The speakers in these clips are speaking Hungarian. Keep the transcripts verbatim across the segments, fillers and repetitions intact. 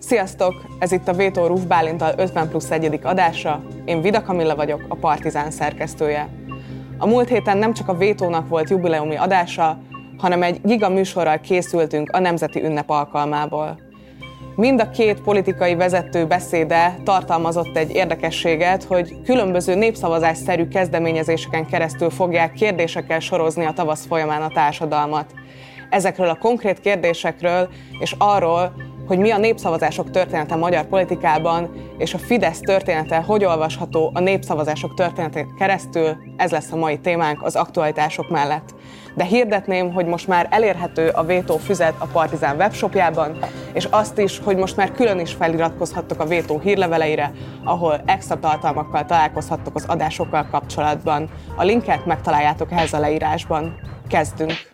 Sziasztok! Ez itt a Vétó Ruf Bálinttal ötven plusz egyedik adása. Én Vida Kamilla vagyok, a Partizán szerkesztője. A múlt héten nem csak a Vétónak volt jubileumi adása, hanem egy giga műsorral készültünk a Nemzeti Ünnep alkalmából. Mind a két politikai vezető beszéde tartalmazott egy érdekességet, hogy különböző népszavazásszerű kezdeményezéseken keresztül fogják kérdésekkel sorozni a tavasz folyamán a társadalmat. Ezekről a konkrét kérdésekről és arról, hogy mi a népszavazások története a magyar politikában, és a Fidesz története hogy olvasható a népszavazások történetén keresztül, ez lesz a mai témánk az aktualitások mellett. De hirdetném, hogy most már elérhető a Vétó füzet a Partizán webshopjában, és azt is, hogy most már külön is feliratkozhattok a Vétó hírleveleire, ahol extra tartalmakkal találkozhattok az adásokkal kapcsolatban. A linket megtaláljátok ehhez a leírásban. Kezdünk!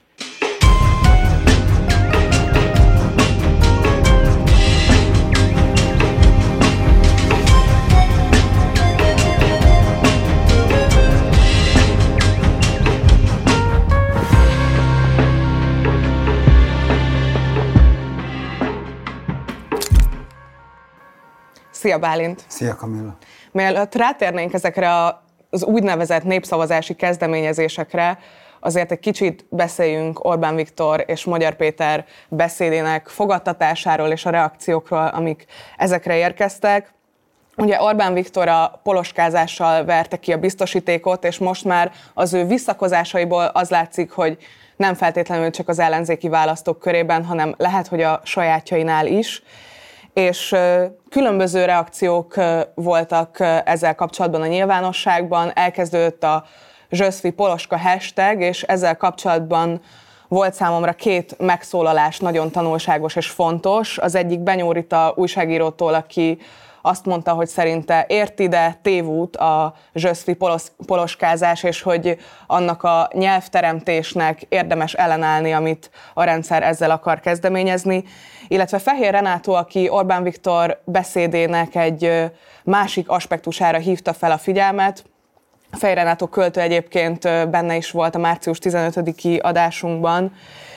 Szia Bálint! Szia Kamilla! Mielőtt rátérnénk ezekre az úgynevezett népszavazási kezdeményezésekre, azért egy kicsit beszéljünk Orbán Viktor és Magyar Péter beszédének fogadtatásáról és a reakciókról, amik ezekre érkeztek. Ugye Orbán Viktor a poloskázással verte ki a biztosítékot, és most már az ő visszakozásaiból az látszik, hogy nem feltétlenül csak az ellenzéki választók körében, hanem lehet, hogy a sajátjainál is. És különböző reakciók voltak ezzel kapcsolatban a nyilvánosságban. Elkezdődött a Zsöszvi Poloska hashtag, és ezzel kapcsolatban volt számomra két megszólalás nagyon tanulságos és fontos. Az egyik Benyó Rita újságírótól, aki azt mondta, hogy szerinte ért ide tévút a zsöszvi poloskázás, és hogy annak a nyelvteremtésnek érdemes ellenállni, amit a rendszer ezzel akar kezdeményezni. Illetve Fehér Renátó, aki Orbán Viktor beszédének egy másik aspektusára hívta fel a figyelmet. Fehér Renátó költő egyébként benne is volt a március tizenötödiki adásunkban.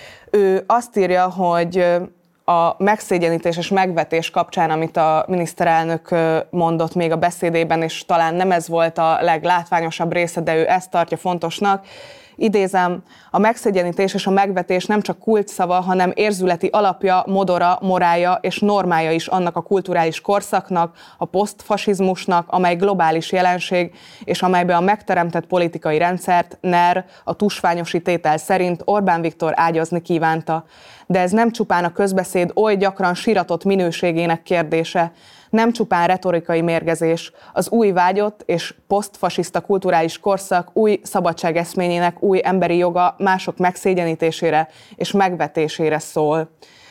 Ő azt írja, hogy a megszégyenítés és megvetés kapcsán, amit a miniszterelnök mondott még a beszédében, és talán nem ez volt a leglátványosabb része, de ő ezt tartja fontosnak. Idézem, a megszégyenítés és a megvetés nem csak kulcsszava, hanem érzületi alapja, modora, morálja és normája is annak a kulturális korszaknak, a posztfasizmusnak, amely globális jelenség, és amelybe a megteremtett politikai rendszert en e er a tusványosi tétel szerint Orbán Viktor ágyazni kívánta. De ez nem csupán a közbeszéd oly gyakran síratott minőségének kérdése, nem csupán retorikai mérgezés, az új vágyott és posztfasiszta kulturális korszak új szabadságeszményének új emberi joga mások megszégyenítésére és megvetésére szól.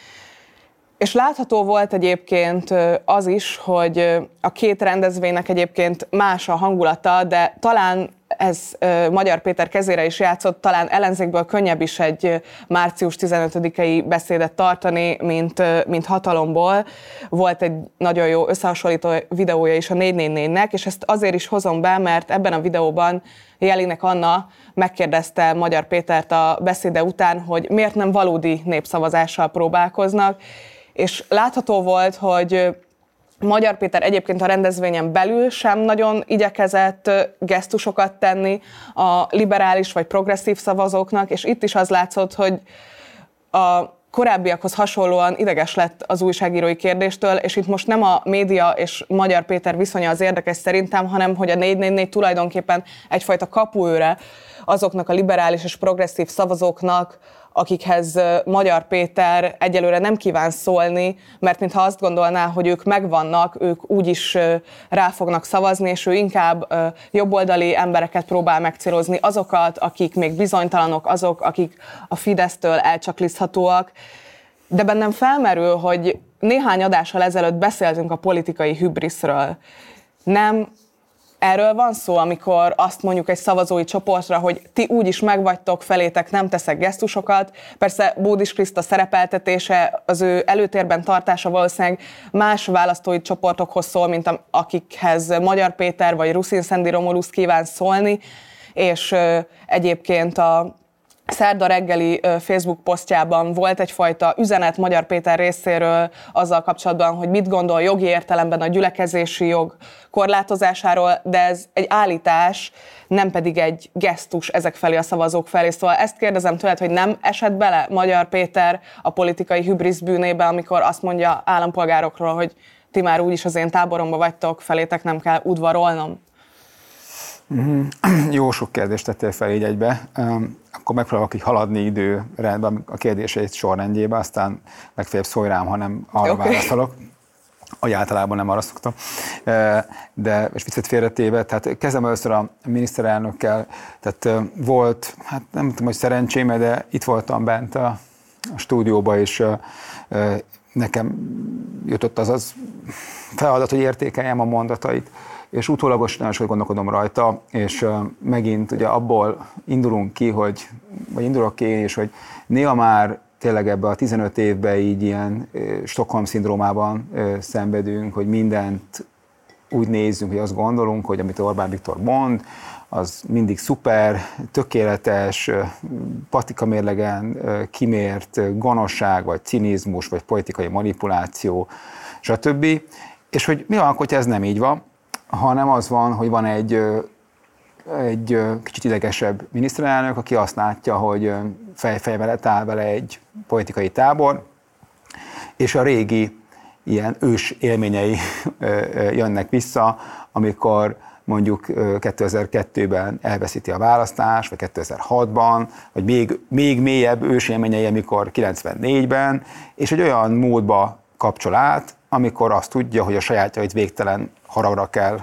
És látható volt egyébként az is, hogy a két rendezvénynek egyébként más a hangulata, de talán ez Magyar Péter kezére is játszott, talán ellenzékből könnyebb is egy március tizenötödikei beszédet tartani, mint, mint hatalomból. Volt egy nagyon jó összehasonlító videója is a négy négy négynek, és ezt azért is hozom be, mert ebben a videóban Jelinek Anna megkérdezte Magyar Pétert a beszéde után, hogy miért nem valódi népszavazással próbálkoznak, és látható volt, hogy Magyar Péter egyébként a rendezvényen belül sem nagyon igyekezett gesztusokat tenni a liberális vagy progresszív szavazóknak, és itt is az látszott, hogy a korábbiakhoz hasonlóan ideges lett az újságírói kérdéstől, és itt most nem a média és Magyar Péter viszonya az érdekes szerintem, hanem hogy a négy négy négy tulajdonképpen egyfajta kapuőre azoknak a liberális és progresszív szavazóknak, akikhez Magyar Péter egyelőre nem kíván szólni, mert mintha azt gondolná, hogy ők megvannak, ők úgyis rá fognak szavazni, és ő inkább jobboldali embereket próbál megcélozni, azokat, akik még bizonytalanok, azok, akik a Fidesztől elcsaklizhatóak. De bennem felmerül, hogy néhány adással ezelőtt beszéltünk a politikai hübriszről. Nem erről van szó, amikor azt mondjuk egy szavazói csoportra, hogy ti úgyis megvagytok, felétek nem teszek gesztusokat. Persze Bódis Kriszta szerepeltetése, az ő előtérben tartása valószínűleg más választói csoportokhoz szól, mint akikhez Magyar Péter vagy Ruszin Szendi Romulusz kíván szólni, és egyébként a szerda reggeli Facebook posztjában volt egyfajta üzenet Magyar Péter részéről azzal kapcsolatban, hogy mit gondol jogi értelemben a gyülekezési jog korlátozásáról, de ez egy állítás, nem pedig egy gesztus ezek felé, a szavazók felé. Szóval ezt kérdezem tőled, hogy nem esett bele Magyar Péter a politikai hübrisz bűnébe, amikor azt mondja állampolgárokról, hogy ti már úgyis az én táboromba vagytok, felétek nem kell udvarolnom? Mm-hmm. Jó sok kérdést tettél fel így egybe. Um, akkor megpróbálok így haladni időrendben a kérdéseit sorrendjébe, aztán legfeljebb szólj rám, ha nem arra okay. válaszolok. Ahogy általában nem arra szoktam. De, és viccet félretéve, tehát kezdem először a miniszterelnökkel, tehát volt, hát nem tudom, hogy szerencsém, de itt voltam bent a, a stúdióban, és nekem jutott az az feladat, hogy értékeljem a mondatait, és utólagos nagyon sokat gondolkodom rajta, és megint ugye abból indulunk ki, hogy, vagy indulok ki én is, hogy néha már tényleg ebben a tizenöt évben így ilyen Stockholm-szindrómában szenvedünk, hogy mindent úgy nézzünk, hogy azt gondolunk, hogy amit Orbán Viktor mond, az mindig szuper, tökéletes, patika mérlegen kimért gonoszság, vagy cinizmus, vagy politikai manipuláció, stb. És hogy mi van, hogy ez nem így van, hanem az van, hogy van egy, egy kicsit idegesebb miniszterelnök, aki azt látja, hogy fejfejvel áll vele egy politikai tábor, és a régi ilyen ős élményei jönnek vissza, amikor mondjuk kétezer-kettőben elveszíti a választást, vagy kétezer-hatban, vagy még, még mélyebb ős élményei, amikor kilencvennégyben, és egy olyan módba kapcsol át, amikor azt tudja, hogy a sajátjait végtelen haragra kell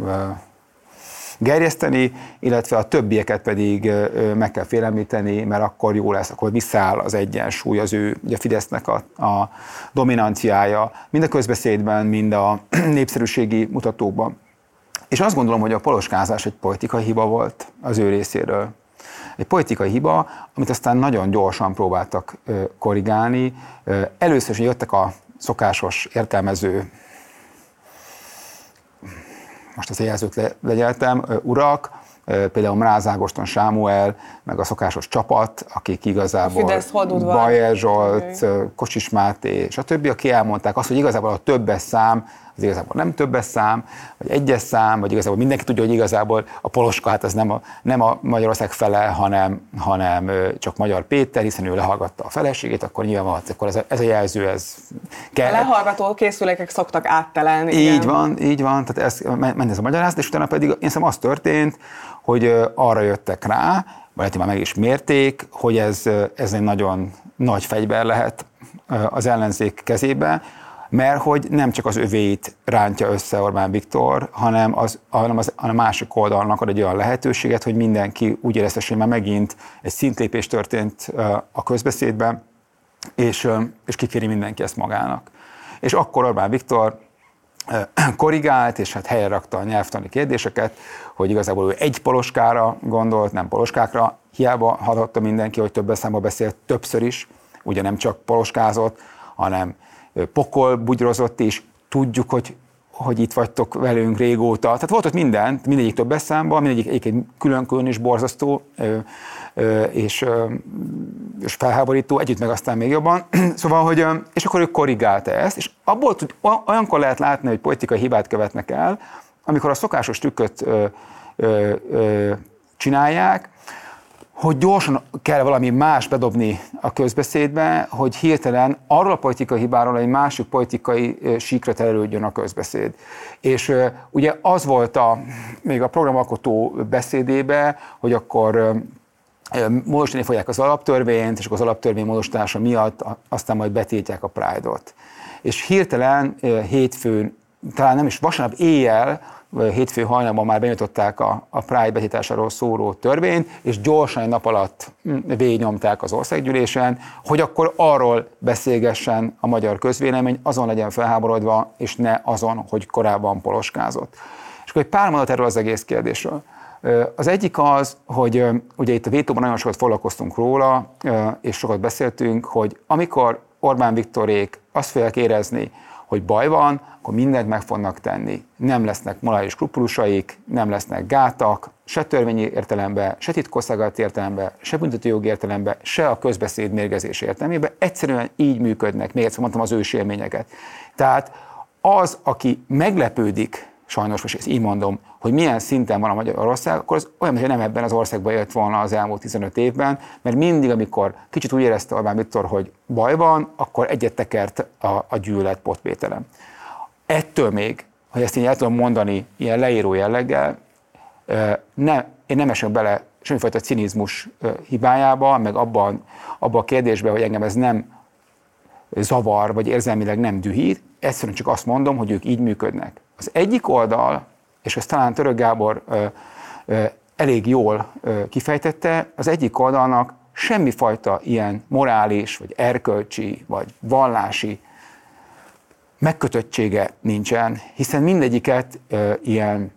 gerjeszteni, illetve a többieket pedig meg kell félemlíteni, mert akkor jó lesz, akkor visszaáll az egyensúly, az ő, ugye a Fidesznek a, a dominanciája, mind a közbeszédben, mind a népszerűségi mutatókban. És azt gondolom, hogy a poloskázás egy politikai hiba volt az ő részéről. Egy politikai hiba, amit aztán nagyon gyorsan próbáltak korrigálni. Először is jöttek a szokásos értelmező, most az jelzőt le, legyeltem, urak, például Mráz Ágoston Sámuel, meg a szokásos csapat, akik igazából Bajer Zsolt, Kocsis Máté, stb., akik elmondták azt, hogy igazából a többes szám, az igazából nem többes szám, vagy egyes szám, vagy igazából mindenki tudja, hogy igazából a Poloska, hát az nem a, nem a Magyarország fele, hanem, hanem csak Magyar Péter, hiszen ő lehallgatta a feleségét, akkor nyilván akkor ez a, ez a jelző, ez kell. A lehallgató készülékek szoktak áttelelni. Így igen. van, így van, tehát ez, ment ez a magyarázat, és utána pedig én szerintem az történt, hogy arra jöttek rá, vagy már meg is mérték, hogy ez, ez egy nagyon nagy fegyver lehet az ellenzék kezébe, mert hogy nem csak az övéit rántja össze Orbán Viktor, hanem, az, hanem az, a másik oldalnak ad egy olyan lehetőséget, hogy mindenki úgy érezte, hogy már megint egy szintlépés történt a közbeszédben, és, és kikéri mindenki ezt magának. És akkor Orbán Viktor korrigált, és hát helyre rakta a nyelvtani kérdéseket, hogy igazából ő egy poloskára gondolt, nem poloskákra. Hiába hallotta mindenki, hogy több számban beszélt többször is, ugye nem csak poloskázott, hanem pokol bugyrozott is, tudjuk, hogy, hogy itt vagytok velünk régóta. Tehát volt ott mindent, mindegyik több számban, mindegyik egyébként külön-külön is borzasztó és, és felháborító, együtt meg aztán még jobban. Szóval, hogy, és akkor ő korrigálta ezt, és abból tud, olyankor lehet látni, hogy politikai hibát követnek el, amikor a szokásos trükköt ö, ö, ö, csinálják, hogy gyorsan kell valami más bedobni a közbeszédbe, hogy hirtelen arról a politikai hibáról egy másik politikai síkra terelődjön a közbeszéd. És ugye az volt a, még a programalkotó beszédébe, hogy akkor módosítani fogják az alaptörvényt, és akkor az alaptörvény módosítása miatt aztán majd betiltják a Pride-ot. És hirtelen hétfőn, talán nem is vasárnap éjjel, hétfő hajnalban már benyújtották a, a Pride betiltásáról szóló törvényt, és gyorsan egy nap alatt végignyomták az országgyűlésen, hogy akkor arról beszélgessen a magyar közvélemény, azon legyen felháborodva, és ne azon, hogy korábban poloskázott. És akkor egy pár mondat erről az egész kérdésről. Az egyik az, hogy ugye itt a vétóban nagyon sokat foglalkoztunk róla, és sokat beszéltünk, hogy amikor Orbán Viktorék azt fogják érezni, hogy baj van, akkor mindent meg fognak tenni. Nem lesznek morális skrupulusaik, nem lesznek gátak, se törvényi értelemben, se titkosszolgálati értelemben, se büntetőjogi értelemben, se a közbeszéd mérgezés értelmében. Egyszerűen így működnek, még egyszer mondtam az ősi élményeket. Tehát az, aki meglepődik, sajnos most ezt így mondom, hogy milyen szinten van a Magyarország, akkor az olyan, hogy nem ebben az országban élt volna az elmúlt tizenöt évben, mert mindig, amikor kicsit úgy érezte Orbán Viktor, hogy baj van, akkor egyet tekert a, a gyűlölet potmételen. Ettől még, hogy ezt így el tudom mondani ilyen leíró jelleggel, ne, én nem esek bele semmifajta cinizmus hibájába, meg abban, abban a kérdésben, hogy engem ez nem zavar, vagy érzelmileg nem dühít, egyszerűen csak azt mondom, hogy ők így működnek. Az egyik oldal, és ezt talán Török Gábor ö, ö, elég jól ö, kifejtette, az egyik oldalnak semmifajta ilyen morális, vagy erkölcsi, vagy vallási megkötöttsége nincsen, hiszen mindegyiket ö, ilyen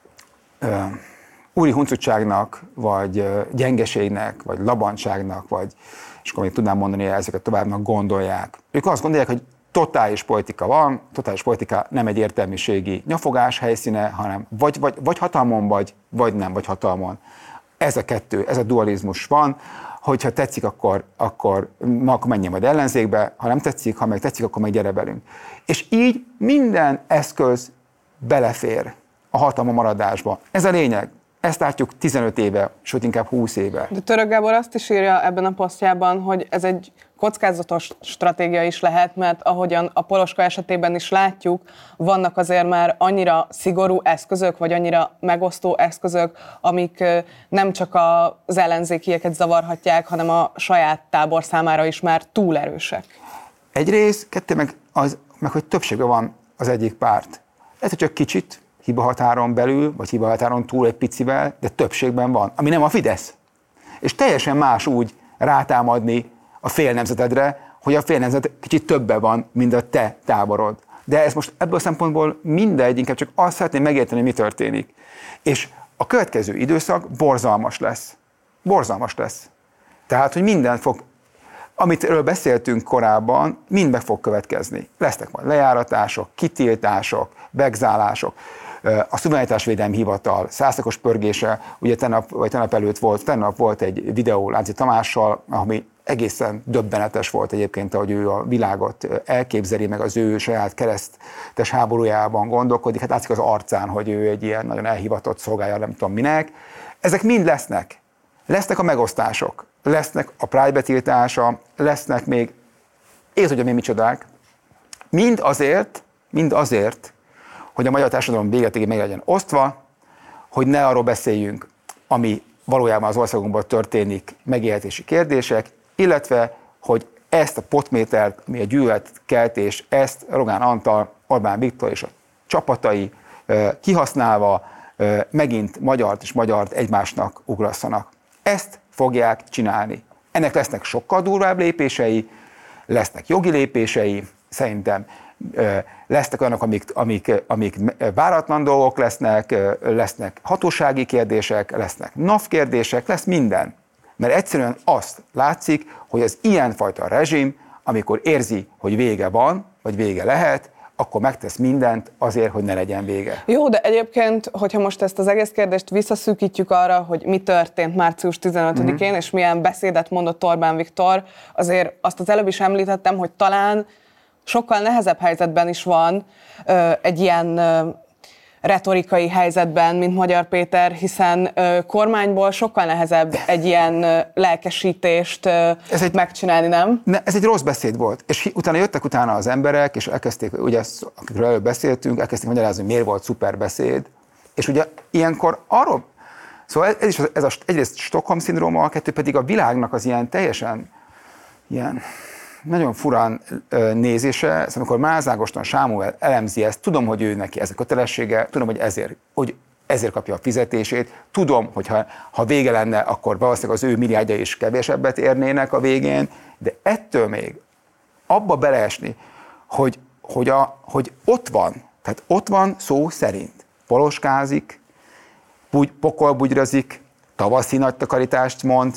ö, úri huncutságnak, vagy ö, gyengeségnek, vagy labantságnak, vagy, és akkor még tudnám mondani, hogy ezeket továbbnak gondolják. Ők azt gondolják, hogy totális politika van, totális politika nem egy értelmiségi nyafogás helyszíne, hanem vagy, vagy, vagy hatalmon vagy, vagy nem vagy hatalmon. Ez a kettő, ez a dualizmus van, hogyha tetszik, akkor, akkor, akkor menjen majd ellenzékbe, ha nem tetszik, ha meg tetszik, akkor meg gyere velünk. És így minden eszköz belefér a hatalma maradásba. Ez a lényeg. Ezt látjuk tizenöt éve, sőt inkább húsz éve. De Török Gábor azt is írja ebben a posztjában, hogy ez egy kockázatos stratégia is lehet, mert ahogyan a Poloska esetében is látjuk, vannak azért már annyira szigorú eszközök, vagy annyira megosztó eszközök, amik nem csak az ellenzékieket zavarhatják, hanem a saját tábor számára is már túl erősek. Egyrészt, kettő meg, az, meg hogy többségben van az egyik párt. Ez csak kicsit, hibahatáron belül, vagy hibahatáron túl egy picivel, de többségben van, ami nem a Fidesz. És teljesen más úgy rátámadni a fél nemzetedre, hogy a fél nemzet kicsit többen van, mint a te táborod. De ez most ebből a szempontból mindegy, inkább csak azt szeretném megérteni, mi történik. És a következő időszak borzalmas lesz. Borzalmas lesz. Tehát, hogy minden fog, amitről beszéltünk korábban, mind meg fog következni. Lesznek majd lejáratások, kitiltások, begzálások. A Szuverenitásvédelmi Hivatal százszakos pörgése, ugye tegnap, vagy tegnap előtt volt, tegnap volt egy videó Lánci Tamással, ami egészen döbbenetes volt egyébként, ahogy ő a világot elképzeli, meg az ő saját keresztes háborújában gondolkodik. Hát látszik az arcán, hogy ő egy ilyen nagyon elhivatott szolgálja, nem tudom minek. Ezek mind lesznek. Lesznek a megosztások, lesznek a Pride betiltása, lesznek még, és ugye még micsodák, mind azért, mind azért, hogy a magyar társadalom végetéig meg legyen osztva, hogy ne arról beszéljünk, ami valójában az országunkban történik, megélhetési kérdések, illetve, hogy ezt a potmétert, ami a gyűlöletkeltés, ezt Rogán Antal, Orbán Viktor és a csapatai kihasználva megint magyart és magyart egymásnak ugrasszanak. Ezt fogják csinálni. Ennek lesznek sokkal durvább lépései, lesznek jogi lépései, szerintem lesznek olyanok, amik, amik, amik váratlan dolgok lesznek, lesznek hatósági kérdések, lesznek NAV kérdések, lesz minden. Mert egyszerűen azt látszik, hogy az ilyenfajta rezsim, amikor érzi, hogy vége van, vagy vége lehet, akkor megtesz mindent azért, hogy ne legyen vége. Jó, de egyébként, hogyha most ezt az egész kérdést visszaszűkítjük arra, hogy mi történt március tizenötödikén, mm-hmm. és milyen beszédet mondott Orbán Viktor, azért azt az előbb is említettem, hogy talán sokkal nehezebb helyzetben is van ö, egy ilyen ö, retorikai helyzetben, mint Magyar Péter, hiszen ö, kormányból sokkal nehezebb egy ilyen ö, lelkesítést ö, ez egy, megcsinálni, nem? Ne, ez egy rossz beszéd volt, és utána jöttek utána az emberek, és elkezdték, ugye, akikről előbb beszéltünk, elkezdték magyarázni, hogy miért volt szuper beszéd, és ugye ilyenkor arról, szóval ez is ez a, egyrészt Stockholm-szindróma, a kettő pedig a világnak az ilyen teljesen ilyen nagyon furán nézése, szóval amikor Máz Ágoston Sámuel elemzi ezt, tudom, hogy ő neki ez a kötelessége, tudom, hogy ezért, hogy ezért kapja a fizetését, tudom, hogy ha, ha vége lenne, akkor valószínűleg az ő milliárdjai is kevésebbet érnének a végén, de ettől még abba beleesni, hogy, hogy, a, hogy ott van, tehát ott van szó szerint, poloskázik, bugy, pokolbugyrazik, tavaszi nagy takarítást mond,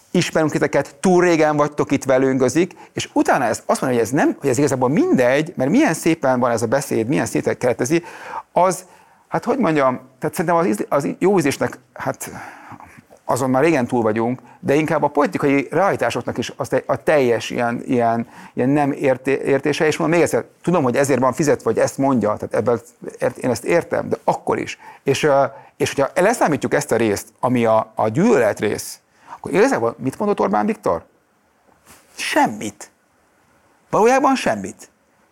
ismerünk titeket, túl régen vagytok itt velüngözik, és utána ezt azt mondja, hogy ez nem, hogy ez igazából mindegy, mert milyen szépen van ez a beszéd, milyen szépen keretezi, az, hát hogy mondjam, tehát szerintem az, az jó ízésnek, hát azon már régen túl vagyunk, de inkább a politikai realitásoknak is az a teljes ilyen, ilyen, ilyen nem érté, értése, és mondom még egyszer, tudom, hogy ezért van fizetve, vagy ezt mondja, tehát ebből én ezt értem, de akkor is. És, és hogyha leszámítjuk ezt a részt, ami a, a gyűlölet rész, akkor igazából mit mondott Orbán Viktor? Semmit. Valójában semmit.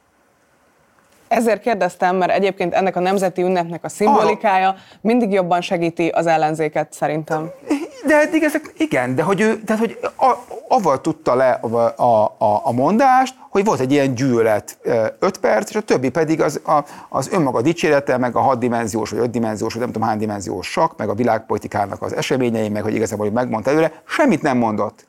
Ezért kérdeztem, mert egyébként ennek a nemzeti ünnepnek a szimbolikája mindig jobban segíti az ellenzéket szerintem. De eddig ezek, igen, de hogy ő, tehát hogy a, avval tudta le a, a, a, a mondást, hogy volt egy ilyen gyűlölet öt perc, és a többi pedig az, a, az önmaga dicsérete, meg a hatdimenziós, vagy ötdimenziós, vagy nem tudom hány dimenziós sakk, meg a világpolitikának az eseményei, meg hogy igazából hogy megmondta előre, semmit nem mondott.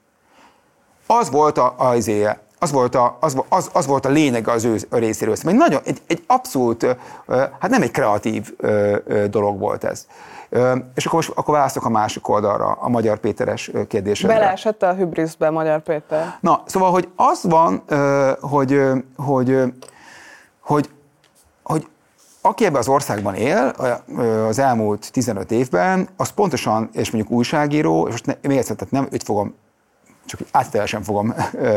Az volt a, a, az volt a, az, az, az volt a lényege az ő részéről. Szóval egy, nagyon, egy, egy abszolút, hát nem egy kreatív dolog volt ez. És akkor most akkor választok a másik oldalra, a Magyar Péteres kérdésedre. Beleesett a hübriszbe Magyar Péter. Na, szóval, hogy az van, hogy, hogy, hogy, hogy aki ebben az országban él az elmúlt tizenöt évben, az pontosan, és mondjuk újságíró, és most ne, még egyszer, tehát nem őt fogom, csak áttételesen fogom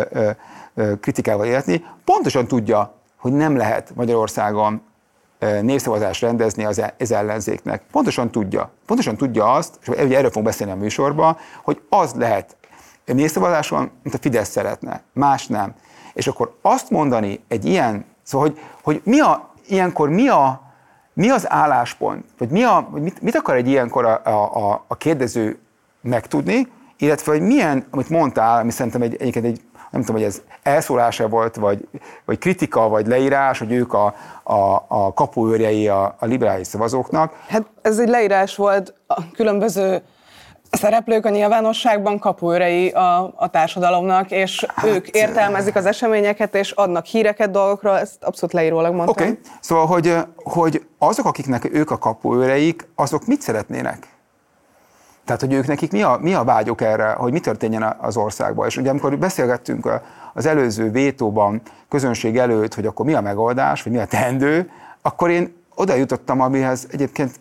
kritikával életni, pontosan tudja, hogy nem lehet Magyarországon népszavazást rendezni az, az ellenzéknek. Pontosan tudja. Pontosan tudja azt, és ugye erről fogunk beszélni a műsorban, hogy az lehet népszavazáson, mint a Fidesz szeretne, más nem. És akkor azt mondani egy ilyen, szóval, hogy, hogy mi a, ilyenkor mi, a, mi az álláspont, vagy mi a, mit, mit akar egy ilyenkor a, a, a kérdező megtudni, illetve, hogy milyen, amit mondtál, ami szerintem egy, egyébként egy, nem tudom, hogy ez elszólása volt, vagy, vagy kritika, vagy leírás, hogy ők a, a, a kapuőrjei a, a liberális szavazóknak. Hát ez egy leírás volt, a különböző szereplők a nyilvánosságban kapuőrei a, a társadalomnak, és hát, ők értelmezik az eseményeket, és adnak híreket dolgokról, ezt abszolút leírólag mondtam. Oké, okay. Szóval, hogy, hogy azok, akiknek ők a kapuőreik, azok mit szeretnének? Tehát, hogy ők nekik mi a, mi a vágyok erre, hogy mi történjen az országban. És ugye amikor beszélgettünk az előző vétóban közönség előtt, hogy akkor mi a megoldás, vagy mi a teendő, akkor én oda jutottam, amihez egyébként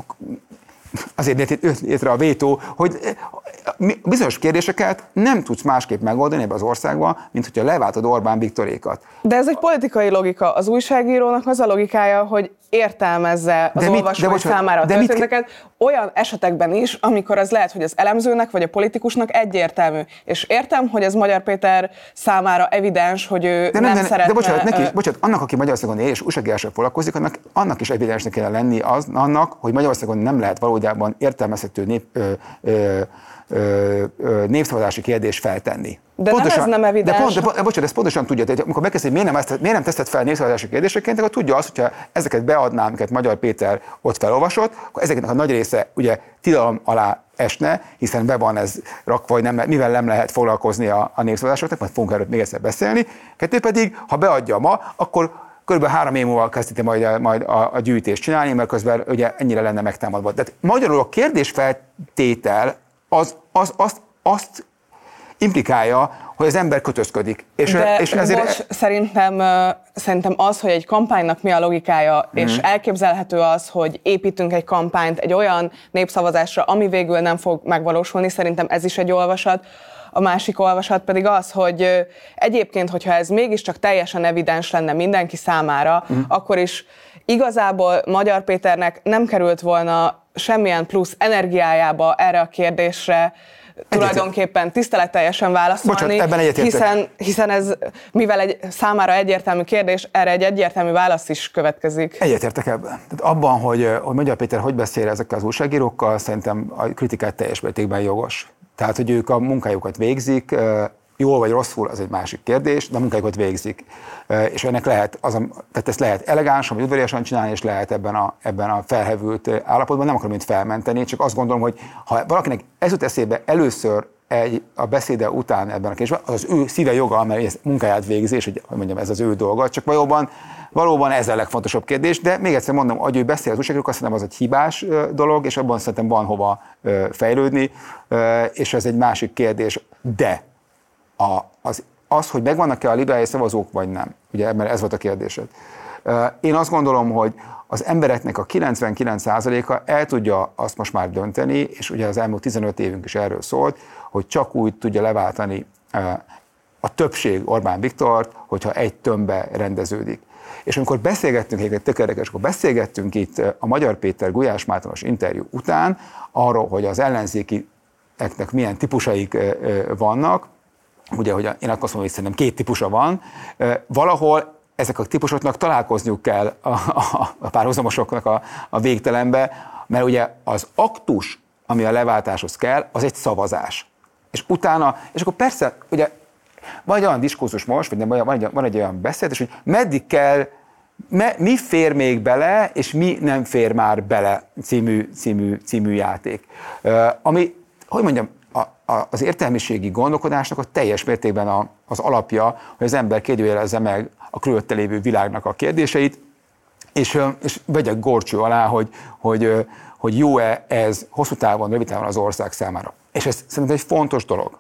azért jött létre a vétó, hogy bizonyos kérdéseket nem tudsz másképp megoldani ebbe az országban, mint hogyha leváltod Orbán Viktorékat. De ez egy politikai logika. Az újságírónak az a logikája, hogy értelmezze az olvasói számára a történeteket olyan esetekben is, amikor az lehet, hogy az elemzőnek vagy a politikusnak egyértelmű. És értem, hogy ez Magyar Péter számára evidens, hogy ő de nem, nem, nem szeretne... De bocsánat, neki, bocsánat, annak, aki Magyarországon él és újságírással foglalkozik, annak, annak is evidensnek kell lenni az, annak, hogy Magyarországon nem lehet valójában értelmezhető nép, ö, ö, ö, ö, népszavazási kérdést feltenni. De pontosan, nem ez nem evidens. De, pont, de, de bocsánat, ezt pontosan tudja, hogy amikor megkezded, hogy miért nem, miért nem teszed fel népszavazási kérdéseket, akkor tudja azt, hogyha ezeket beadná, amiket Magyar Péter ott felolvasott, akkor ezeknek a nagy része ugye tilalom alá esne, hiszen be van ez rakva, hogy nem, mivel nem lehet foglalkozni a, a népszavazásoknak, majd fogunk erről még egyszer beszélni. Kettő pedig, ha beadja ma, akkor körülbelül három év múlva kezdíti majd, majd a, a gyűjtést csinálni, mert közben ugye ennyire lenne megtámadva. Tehát magyarul a kérdésfeltétel az, az, azt, azt implikálja, hogy az ember kötözködik. És, de és ezért... bocs, szerintem, szerintem az, hogy egy kampánynak mi a logikája, mm. és elképzelhető az, hogy építünk egy kampányt egy olyan népszavazásra, ami végül nem fog megvalósulni, szerintem ez is egy olvasat. A másik olvasat pedig az, hogy egyébként, hogyha ez mégiscsak teljesen evidens lenne mindenki számára, mm. akkor is igazából Magyar Péternek nem került volna semmilyen plusz energiájába erre a kérdésre, tulajdonképpen tiszteletteljesen válaszolni, Bocsánat, hiszen, hiszen ez, mivel egy számára egyértelmű kérdés, erre egy egyértelmű válasz is következik. Egyetértek ebben. Tehát abban, hogy, hogy Magyar Péter hogy beszél ezekkel az újságírókkal, szerintem a kritikát teljes mértékben jogos. Tehát, hogy ők a munkájukat végzik, jól vagy rosszul, az egy másik kérdés, de a munkájukat végzik. És ennek lehet, az a, tehát ezt lehet elegánsan vagy udvariasan csinálni, és lehet ebben a, ebben a felhevült állapotban, nem akarom mint felmenteni, csak azt gondolom, hogy ha valakinek ez jut eszébe először egy, a beszéde után ebben a kérdésben, az az ő szíve joga, mert ez munkáját végzi, és hogy mondjam, ez az ő dolga, csak valóban valóban ez a legfontosabb kérdés, de még egyszer mondom, hogy ő beszél az újságírók, azt hiszem az egy hibás dolog, és abban szerintem van hova fejlődni, és ez egy másik kérdés, de a, az, az, hogy megvannak-e a liberális szavazók, vagy nem, ugye, mert ez volt a kérdésed. Én azt gondolom, hogy az embereknek a kilencvenkilenc százaléka el tudja azt most már dönteni, és ugye az elmúlt tizenöt évünk is erről szólt, hogy csak úgy tudja leváltani a többség Orbán Viktort, hogyha egy tömbbe rendeződik. És amikor beszélgettünk, egy tök érdekes, akkor beszélgettünk itt a Magyar Péter Gulyás Mártonos interjú után arról, hogy az ellenzékieknek milyen típusaik vannak, ugye, hogy én azt mondom, hogy szerintem két típusa van, valahol ezek a típusoknak találkozniuk kell a, a, a párhuzamosoknak a, a végtelenbe, mert ugye az aktus, ami a leváltáshoz kell, az egy szavazás. És utána, és akkor persze, ugye van egy olyan diskurzus most, vagy nem, van, egy, van egy olyan beszélgetés, hogy meddig kell, me, mi fér még bele, és mi nem fér már bele című, című, című játék. Uh, ami, hogy mondjam, a, a, az értelmiségi gondolkodásnak a teljes mértékben a, az alapja, hogy az ember kérdőjelezze meg a körülötte lévő világnak a kérdéseit, és, és vegye górcső alá, hogy, hogy, hogy jó-e ez hosszú távon, rövid távon az ország számára. És ez szerintem egy fontos dolog.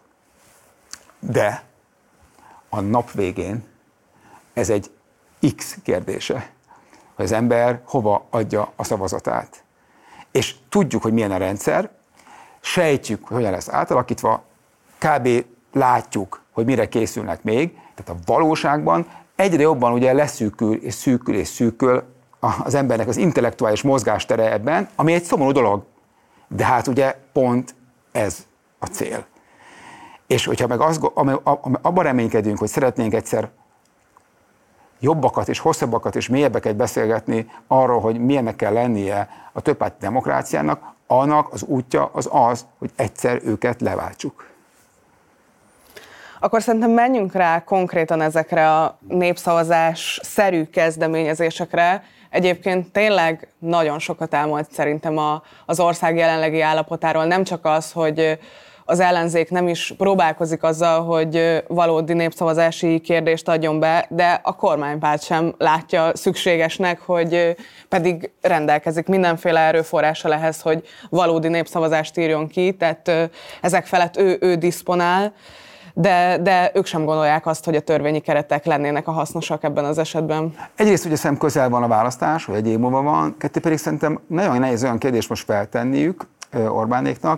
De a nap végén ez egy X kérdése, hogy az ember hova adja a szavazatát. És tudjuk, hogy milyen a rendszer, sejtjük, hogy hogyan lesz átalakítva, kb. Látjuk, hogy mire készülnek még, tehát a valóságban egyre jobban ugye leszűkül és szűkül és szűkül az embernek az intellektuális mozgástere ebben, ami egy szomorú dolog. De hát ugye pont ez a cél. És hogyha meg az, abban reménykedünk, hogy szeretnénk egyszer jobbakat és hosszabbakat és mélyebbeket beszélgetni arról, hogy milyennek kell lennie a többpárti demokráciának, annak az útja az az, hogy egyszer őket leváltsuk. Akkor szerintem menjünk rá konkrétan ezekre a népszavazás-szerű kezdeményezésekre. Egyébként tényleg nagyon sokat elmond szerintem a, az ország jelenlegi állapotáról. Nem csak az, hogy az ellenzék nem is próbálkozik azzal, hogy valódi népszavazási kérdést adjon be, de a kormánypárt sem látja szükségesnek, hogy pedig rendelkezik mindenféle erőforrással ehhez, hogy valódi népszavazást írjon ki, tehát ezek felett ő, ő diszponál. De, de ők sem gondolják azt, hogy a törvényi keretek lennének a hasznosak ebben az esetben. Egyrészt ugye szem közel van a választás, hogy egy év múlva van, kettő pedig szerintem nagyon nehéz olyan kérdést most feltenniük Orbánéknak,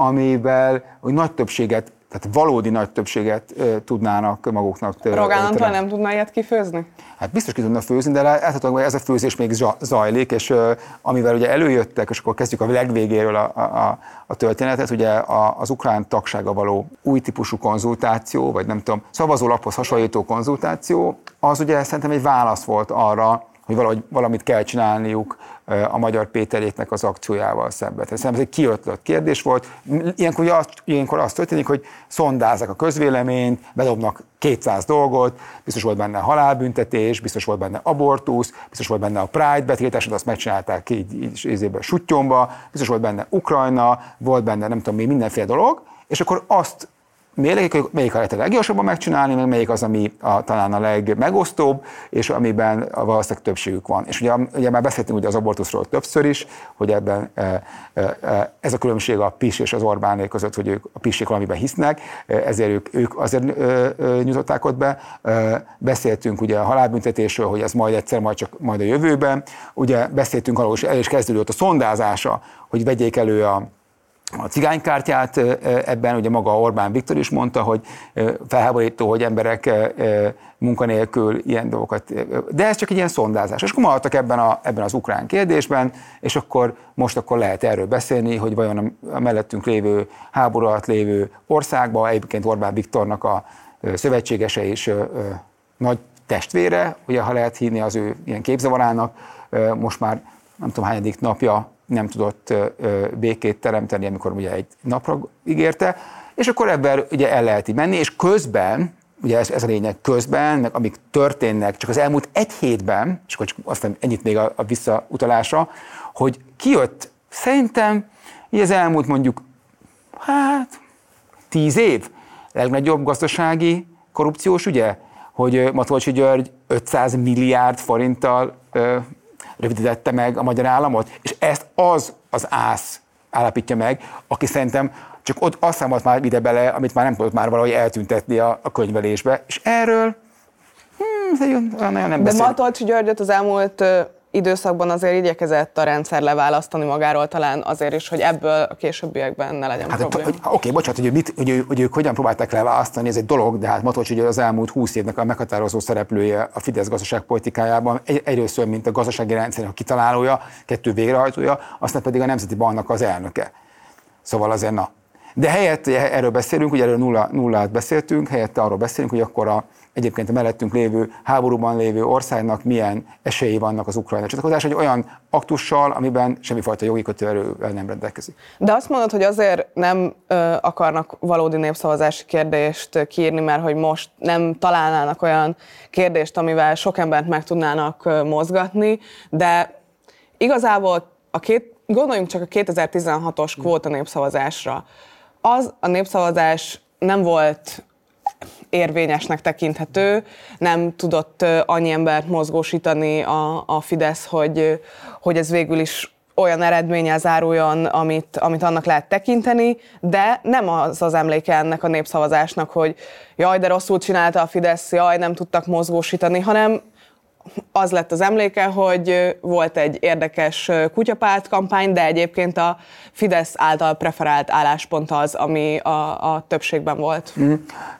amivel hogy nagy többséget, tehát valódi nagy többséget tudnának maguknak. Rogán Antal nem tudna ilyet kifőzni? Hát biztos ki tudna főzni, de láthatóan, hogy ez a főzés még zajlik, és amivel ugye előjöttek, és akkor kezdjük a legvégéről a, a, a történetet, ugye az ukrán tagsága való új típusú konzultáció, vagy nem tudom, szavazólaphoz hasonlító konzultáció, az ugye szerintem egy válasz volt arra, hogy valahogy valamit kell csinálniuk a Magyar Péteréknek az akciójával szemben. Tehát szerintem ez egy kiötlött kérdés volt. Ilyenkor, ugye az, ilyenkor az történik, hogy szondázzák a közvéleményt, bedobnak kétszáz dolgot, biztos volt benne halálbüntetés, biztos volt benne abortusz, biztos volt benne a Pride betiltás, de azt megcsinálták így, így évben Suttyomba, biztos volt benne Ukrajna, volt benne nem tudom mi, mindenféle dolog, és akkor azt mérlegelik, hogy melyik a lehet a leggyorsabban megcsinálni, meg melyik az, ami a, talán a legmegosztóbb, és amiben a valószínűleg többségük van. És ugye, ugye már beszéltünk ugye az abortuszról többször is, hogy ebben e, e, ez a különbség a PiS és az Orbánék között, hogy ők a PiS-ék valamiben hisznek, ezért ők, ők azért e, e, nyújtották ott be. E, beszéltünk ugye a halálbüntetésről, hogy ez majd egyszer, majd csak majd a jövőben. Ugye beszéltünk arról, hogy el is kezdődött a szondázása, hogy vegyék elő a a cigánykártyát ebben, ugye maga Orbán Viktor is mondta, hogy felháborító, hogy emberek munkanélkül ilyen dolgokat, de ez csak egy ilyen szondázás. És akkor maradtak ebben, a, ebben az ukrán kérdésben, és akkor most akkor lehet erről beszélni, hogy vajon a mellettünk lévő, háború alatt lévő országban egyébként Orbán Viktornak a szövetségese és nagy testvére, ugye ha lehet hívni az ő ilyen képzavarának, most már nem tudom hányadik napja nem tudott békét teremteni, amikor ugye egy napra ígérte, és akkor ebben ugye el lehet így menni, és közben, ugye ez, ez a lényeg, közben, meg amik történnek csak az elmúlt egy hétben, és akkor csak aztán ennyit még a, a visszautalásra, hogy kijött szerintem így az elmúlt mondjuk, hát tíz év legnagyobb gazdasági korrupciós ügye, hogy Matolcsy György ötszáz milliárd forinttal ö, rövidítette meg a magyar államot, és ezt az az ász állapítja meg, aki szerintem csak ott azt számolt már ide bele, amit már nem tudott már valahogy eltüntetni a, a könyvelésbe, és erről hmm, olyan nagyon nem De beszél. Matolcsy Györgyöt az elmúlt ö, időszakban azért igyekezett a rendszer leválasztani magáról, talán azért is, hogy ebből a későbbiekben ne legyen hát, probléma. Oké, okay, bocsánat, hogy, mit, hogy, hogy ők hogyan próbálták leválasztani, ez egy dolog, de hát Matolcsy György az elmúlt húsz évnek a meghatározó szereplője a Fidesz gazdaságpolitikájában, egy, egyrészt mint a gazdasági rendszernek a kitalálója, kettő végrehajtója, aztán pedig a Nemzeti Banknak az elnöke. Szóval azért na. De helyett erről beszélünk, ugye erről nulla, nullát beszéltünk, helyette arról beszélünk, hogy akkor a, egyébként a mellettünk lévő, háborúban lévő országnak milyen esélyei vannak az ukrajnai csatlakozás, egy olyan aktussal, amiben semmifajta jogi kötőerővel nem rendelkezik. De azt mondod, hogy azért nem ö, akarnak valódi népszavazási kérdést kiírni, mert hogy most nem találnának olyan kérdést, amivel sok embert meg tudnának ö, mozgatni, de igazából a két, gondoljunk csak a kétezer-tizenhatos kvóta népszavazásra. Az a népszavazás nem volt érvényesnek tekinthető, nem tudott annyi embert mozgósítani a, a Fidesz, hogy, hogy ez végül is olyan eredménnyel záruljon, amit, amit annak lehet tekinteni, de nem az az emléke ennek a népszavazásnak, hogy jaj, de rosszul csinálta a Fidesz, jaj, nem tudtak mozgósítani, hanem az lett az emléke, hogy volt egy érdekes kutyapárt kampány, de egyébként a Fidesz által preferált álláspont az, ami a, a többségben volt. Mm.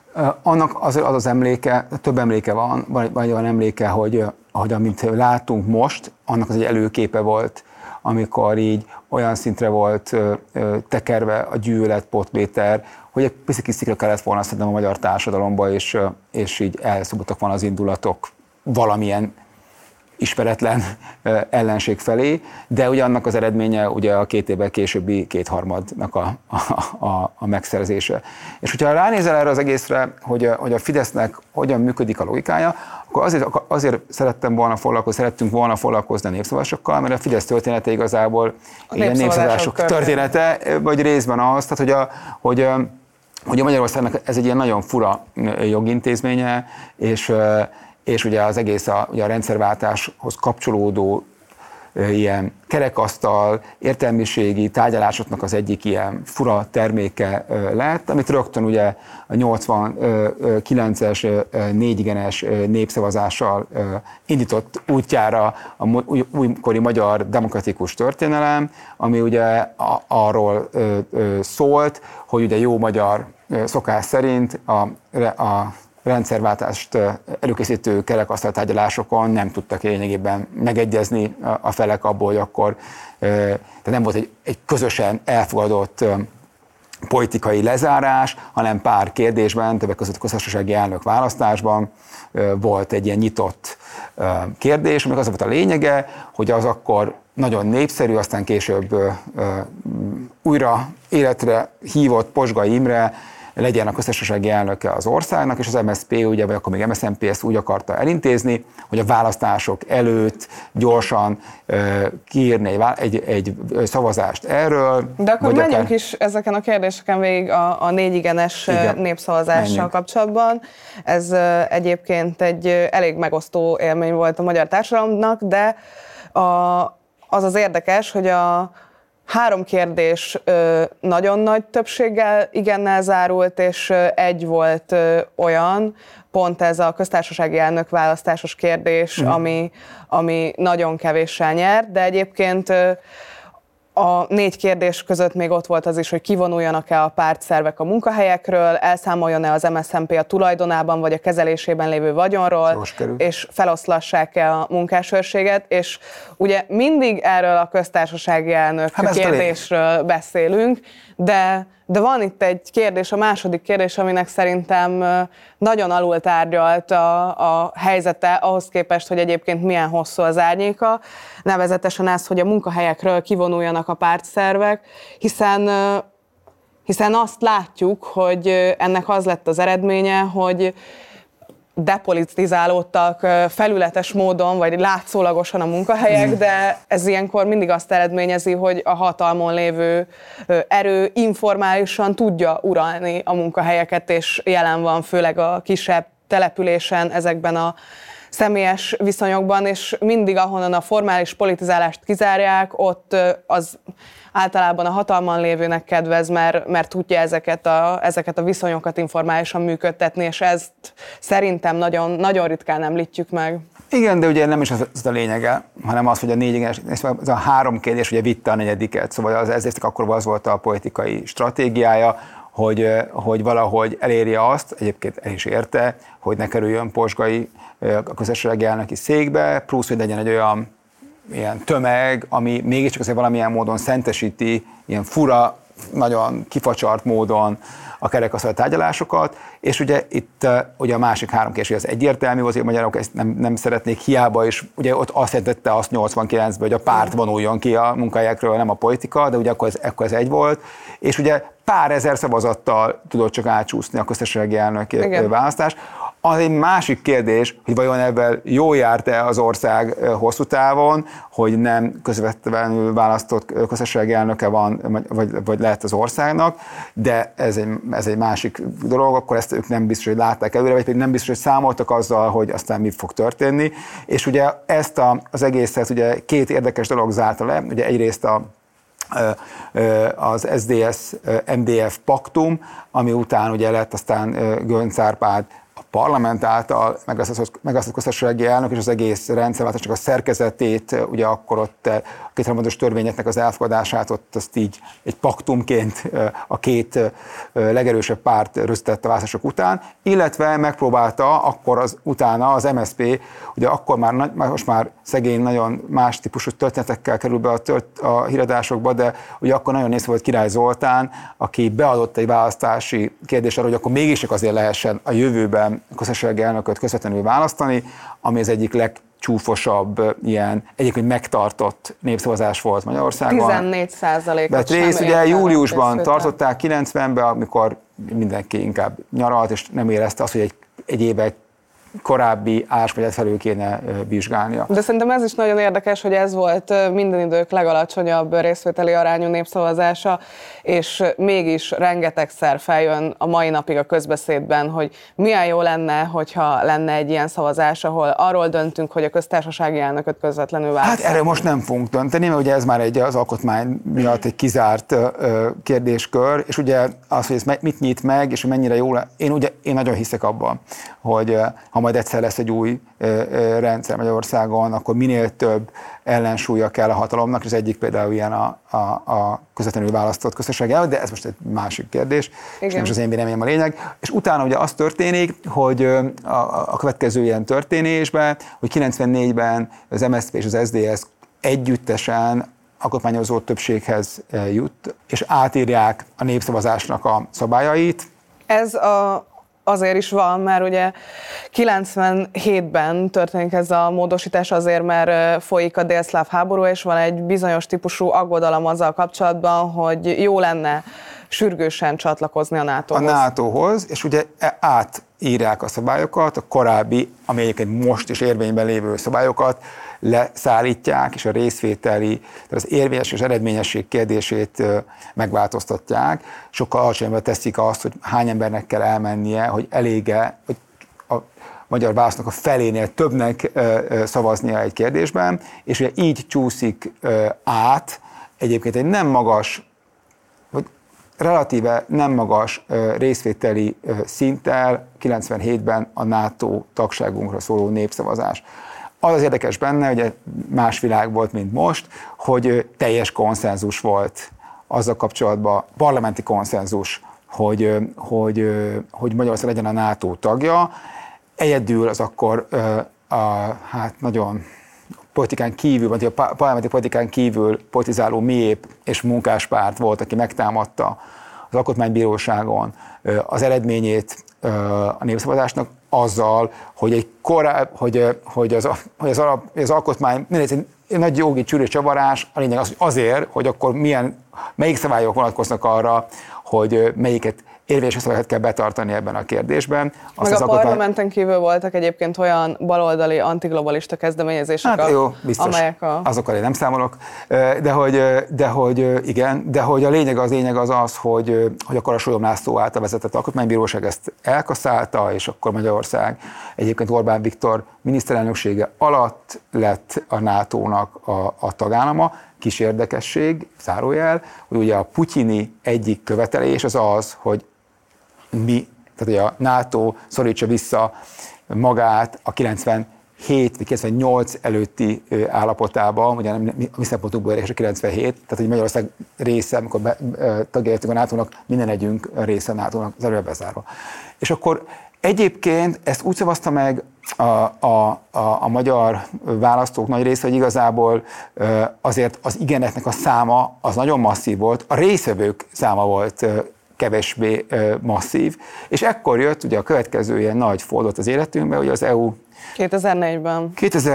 Annak az, az az emléke, több emléke van, vagy olyan emléke, hogy, hogy amit látunk most, annak az egy előképe volt, amikor így olyan szintre volt tekerve a gyűlölet, Poth-Péter, hogy egy pici kis szikra kellett volna szerintem a magyar társadalomba, és, és így elszabadtak volna az indulatok valamilyen ismeretlen ellenség felé, de ugye annak az eredménye ugye a két évvel későbbi kétharmadnak a, a, a, a megszerzése. És hogyha ránézel erre az egészre, hogy a, hogy a Fidesznek hogyan működik a logikája, akkor azért, azért szerettem volna foglalkozni, szerettünk volna foglalkozni a népszavazásokkal, mert a Fidesz története igazából a ilyen népszavazások története, vagy részben az, tehát hogy a, hogy, hogy a Magyarországnak ez egy ilyen nagyon fura jogintézménye, és és ugye az egész a, ugye a rendszerváltáshoz kapcsolódó e, ilyen kerekasztal, értelmiségi tárgyalásoknak az egyik ilyen fura terméke e, lett, amit rögtön ugye a nyolcvankilences e, négyigenes e, népszavazással e, indított útjára a új, újkori magyar demokratikus történelem, ami ugye a, arról e, e, szólt, hogy ugye jó magyar e, szokás szerint a, a rendszerváltást előkészítő kerekasztal tárgyalásokon nem tudtak lényegében megegyezni a felek abból, hogy akkor tehát nem volt egy, egy közösen elfogadott politikai lezárás, hanem pár kérdésben, többek között a köztársasági elnök választásban volt egy ilyen nyitott kérdés, aminek az volt a lényege, hogy az akkor nagyon népszerű, aztán később újra életre hívott Posgai Imre legyen a köztársasági elnöke az országnak, és az em es zé pé, ugye, vagy akkor még em es zé en pé ezt úgy akarta elintézni, hogy a választások előtt gyorsan uh, kiírni egy, egy, egy szavazást erről. De akkor menjünk akár... is ezeken a kérdéseken végig a, a négyigenes Igen. népszavazással menjünk. Kapcsolatban. Ez uh, egyébként egy uh, elég megosztó élmény volt a magyar társadalomnak, de a, az az érdekes, hogy a három kérdés ö, nagyon nagy többséggel igennel zárult, és ö, egy volt ö, olyan, pont ez a köztársasági elnök választásos kérdés, mm. ami, ami nagyon kevéssel nyert, de egyébként ö, a négy kérdés között még ott volt az is, hogy kivonuljanak-e a pártszervek a munkahelyekről, elszámoljon-e az em es zé en pé a tulajdonában vagy a kezelésében lévő vagyonról, és feloszlassák-e a munkásőrséget, és ugye mindig erről a köztársasági elnök hát kérdésről beszélünk, de, de van itt egy kérdés, a második kérdés, aminek szerintem nagyon alul tárgyalt a, a helyzete, ahhoz képest, hogy egyébként milyen hosszú az árnyéka, nevezetesen ez, hogy a munkahelyekről kivonuljanak a pártszervek, hiszen, hiszen azt látjuk, hogy ennek az lett az eredménye, hogy depolitizálódtak felületes módon, vagy látszólagosan a munkahelyek, de ez ilyenkor mindig azt eredményezi, hogy a hatalmon lévő erő informálisan tudja uralni a munkahelyeket, és jelen van főleg a kisebb településen, ezekben a személyes viszonyokban, és mindig ahonnan a formális politizálást kizárják, ott az általában a hatalman lévőnek kedvez, mert, mert tudja ezeket a, ezeket a viszonyokat informálisan működtetni, és ezt szerintem nagyon, nagyon ritkán említjük meg. Igen, de ugye nem is ez, ez a lényege, hanem az, hogy a négy, ez a három kérdés ugye vitte a negyediket, szóval az es zé es-nek akkor az volt a politikai stratégiája, hogy, hogy valahogy elérje azt, egyébként el is érte, hogy ne kerüljön Pozsgai a közösségi elnöki székbe, plusz, hogy legyen egy olyan ilyen tömeg, ami mégiscsak azért valamilyen módon szentesíti, ilyen fura, nagyon kifacsart módon a kerekasztal tárgyalásokat, és ugye itt ugye a másik három kérdés, az egyértelmű, azért a magyarok ezt nem, nem szeretnék hiába, és ugye ott azt jelentette azt nyolcvankilencben, hogy a párt vonuljon ki a munkahelyekről, nem a politika, de ugye akkor ez, akkor ez egy volt, és ugye pár ezer szavazattal tudott csak átcsúszni a köztársasági elnök választás. Az egy másik kérdés, hogy vajon ebben jól járt-e az ország hosszú távon, hogy nem közvetlenül választott köztársasági elnöke van, vagy, vagy lehet az országnak, de ez egy, ez egy másik dolog, akkor ezt ők nem biztos, hogy látták előre, vagy pedig nem biztos, hogy számoltak azzal, hogy aztán mi fog történni. És ugye ezt a, az egészet ugye két érdekes dolog zárta le, ugye egyrészt a az es zé es em dé ef paktum, ami után ugye lett aztán Göncz Árpád a parlament által megválasztott köztársasági elnök, és az egész rendszerváltásnak a szerkezetét, ugye akkor ott a kétharmados törvényeknek az elfogadását, ott azt így egy paktumként a két legerősebb párt rögzítette a választások után, illetve megpróbálta akkor az, utána az em es zé pé, ugye akkor már, most már szegény, nagyon más típusú történetekkel kerül be a, tört, a híradásokba, de ugye akkor nagyon nézve volt Király Zoltán, aki beadott egy választási kérdést arra, hogy akkor mégis azért lehessen a jövőben a köztársasági elnököt közvetlenül választani, ami az egyik legcsúfosabb ilyen egyébként megtartott népszavazás volt Magyarországon. tizennégy százalékot sem részt ugye júliusban tartották, kilencvenben, amikor mindenki inkább nyaralt, és nem érezte azt, hogy egy, egy éve korábbi ásványát felül kéne vizsgálnia. De szerintem ez is nagyon érdekes, hogy ez volt minden idők legalacsonyabb részvételi arányú népszavazása, és mégis rengetegszer feljön a mai napig a közbeszédben, hogy milyen jó lenne, hogyha lenne egy ilyen szavazás, ahol arról döntünk, hogy a köztársasági elnököt közvetlenül választják. Hát erről most nem fogunk dönteni, mert ugye ez már egy az alkotmány miatt egy kizárt kérdéskör, és ugye az, hogy ez mit nyit meg, és mennyire jó lenne. Én ugye én nagyon hiszek abban, hogy ha majd egyszer lesz egy új rendszer Magyarországon, akkor minél több ellensúlya kell a hatalomnak, és az egyik például ilyen a, a, a közvetlenül választott köztársasági elnök, de ez most egy másik kérdés, igen. És nem is az én véleményem a lényeg. És utána ugye az történik, hogy a, a következő ilyen történésben, hogy kilencvennégyben az em es zé pé és az es zé es együttesen alkotmányozó többséghez jut, és átírják a népszavazásnak a szabályait. Ez a Azért is van, mert ugye kilencvenhétben történik ez a módosítás azért, mert folyik a délszláv háború, és van egy bizonyos típusú aggodalom azzal kapcsolatban, hogy jó lenne sürgősen csatlakozni a nátóhoz. A nátóhoz, és ugye átírják a szabályokat, a korábbi, ami egyébként most is érvényben lévő szabályokat leszállítják, és a részvételi, tehát az érvényes és eredményesség kérdését megváltoztatják. Sokkal alacsonyabbra teszik azt, hogy hány embernek kell elmennie, hogy elége, hogy a magyar választók a felénél többnek szavaznia egy kérdésben, és ugye így csúszik át egyébként egy nem magas, vagy relatíve nem magas részvételi szinttel kilencvenhétben a NATO tagságunkra szóló népszavazás. Az az érdekes benne, hogy más világ volt, mint most, hogy teljes konszenzus volt azzal kapcsolatban, parlamenti konszenzus, hogy, hogy, hogy Magyarország legyen a NATO tagja. Egyedül az akkor a, hát nagyon politikán kívül, vagy a parlamenti politikán kívül politizáló miép és munkáspárt volt, aki megtámadta az Alkotmánybíróságon az eredményét a népszavazásnak azzal, hogy, egy koráb, hogy, hogy, az, hogy az, alap, az alkotmány, egy nagy jogi csűrés csavarás, a lényeg az, hogy azért, hogy akkor milyen, melyik szabályok vonatkoznak arra, hogy melyiket érvényes szabályokat kell betartani ebben a kérdésben. Azt meg a parlamenten kívül voltak egyébként olyan baloldali, antiglobalista kezdeményezések, hát, jó, biztos, amelyek a... azokkal én nem számolok, de hogy, de hogy igen, de hogy a lényeg az lényeg az az, hogy, hogy akkor a Sólyom László által vezetett alkotmánybíróság ezt elkaszálta, és akkor Magyarország egyébként Orbán Viktor miniszterelnöksége alatt lett a nátónak a, a tagállama. Kis érdekesség, zárójel, hogy ugye a putyini egyik követelés az az, hogy mi, tehát hogy a NATO szorítsa vissza magát a kilencvenhét vagy kilencvennyolc előtti állapotában, ugye nem, a mi szempontunkból érdekes a kilencvenhét, tehát hogy Magyarország része, amikor tagja értünk a nátónak, minden együnk része a nátónak, az előre bezárva. És akkor egyébként ezt úgy szavazta meg a, a, a, a magyar választók nagy része, hogy igazából azért az igeneknek a száma az nagyon masszív volt, a részvevők száma volt kevésbé masszív, és ekkor jött ugye a következő ilyen nagy fordulat az életünkbe, hogy az é u kétezer-négyben.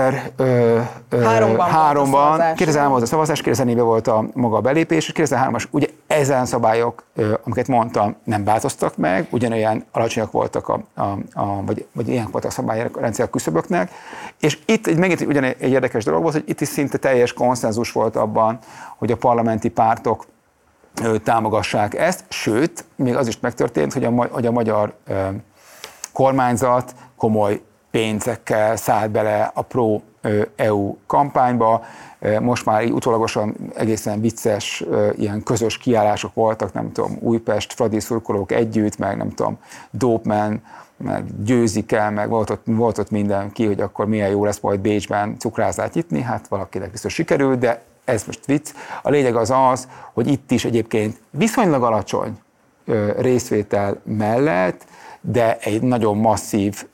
kétezer-háromban, kétezer-három volt a szavazás, kétezer-négyben volt a maga a belépés, és kétezer-hármas, ugye ezen szabályok, amiket mondtam, nem változtak meg, ugyanolyan alacsonyak voltak, a, a, a, vagy, vagy ilyen voltak a szabályrendszer küszöböknek, és itt megint ugyan egy érdekes dolog volt, hogy itt is szinte teljes konszenzus volt abban, hogy a parlamenti pártok támogassák ezt, sőt, még az is megtörtént, hogy a, hogy a magyar kormányzat komoly pénzekkel szállt bele a pro-é u kampányba. Most már így utólagosan egészen vicces ilyen közös kiállások voltak, nem tudom, Újpest, Fradi szurkolók együtt, meg nem tudom, Dopeman, meg győzik el, meg volt ott, volt ott mindenki, hogy akkor milyen jó lesz majd Bécsben cukrázát nyitni, hát valakinek biztos sikerült, de ez most vicc. A lényeg az az, hogy itt is egyébként viszonylag alacsony részvétel mellett, de egy nagyon masszív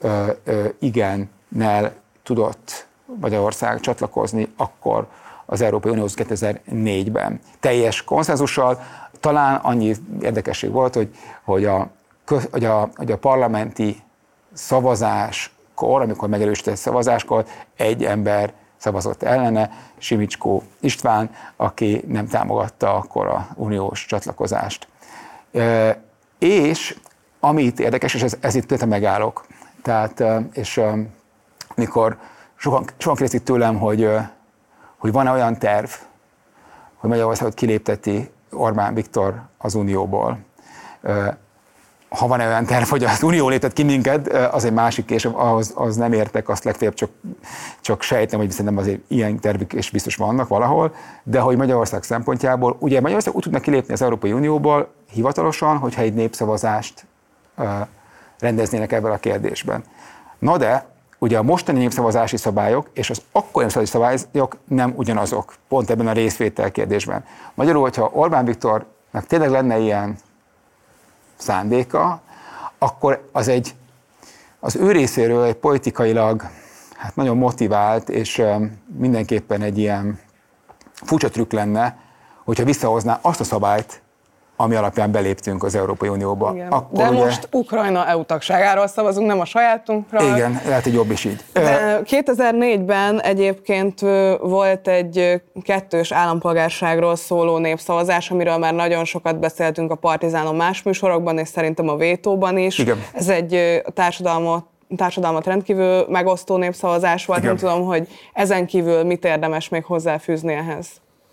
igennel tudott Magyarország csatlakozni akkor az Európai Unióhoz kétezer-négyben. Teljes konszenzussal, talán annyi érdekesség volt, hogy, hogy, a, hogy, a, hogy a parlamenti szavazáskor, amikor megerősített szavazáskor egy ember szavazott ellene, Simicskó István, aki nem támogatta akkor a uniós csatlakozást. E, és ami itt érdekes, és ez, ez itt például megállok, tehát, és mikor sokan, sokan kérdezik tőlem, hogy, hogy van-e olyan terv, hogy Magyarországot kilépteti Orbán Viktor az Unióból. Ha van-e olyan terv, hogy az Unió léptet ki minket, az egy másik, és ahhoz, az nem értek, azt legfeljebb csak, csak sejtem, hogy szerintem azért ilyen tervük is biztos vannak valahol, de hogy Magyarország szempontjából, ugye Magyarország úgy tudna kilépni az Európai Unióból hivatalosan, hogyha egy népszavazást rendeznének ebben a kérdésben. Na de, ugye a mostani népszavazási szabályok és az akkori népszavazási szabályok nem ugyanazok, pont ebben a részvétel kérdésben. Magyarul, hogyha Orbán Viktornak tényleg lenne ilyen szándéka, akkor az egy, az ő részéről egy politikailag hát nagyon motivált, és mindenképpen egy ilyen furcsa trükk lenne, hogyha visszahozná azt a szabályt, ami alapján beléptünk az Európai Unióba. Akkor de ugye... most Ukrajna é u tagságáról szavazunk, nem a sajátunkról. Igen, lehet, hogy jobb is így. De kétezer-négyben egyébként volt egy kettős állampolgárságról szóló népszavazás, amiről már nagyon sokat beszéltünk a Partizánon más műsorokban, és szerintem a Vétóban is. Igen. Ez egy társadalmat, társadalmat rendkívül megosztó népszavazás volt. Igen. Nem tudom, hogy ezen kívül mit érdemes még hozzáfűzni ehhez.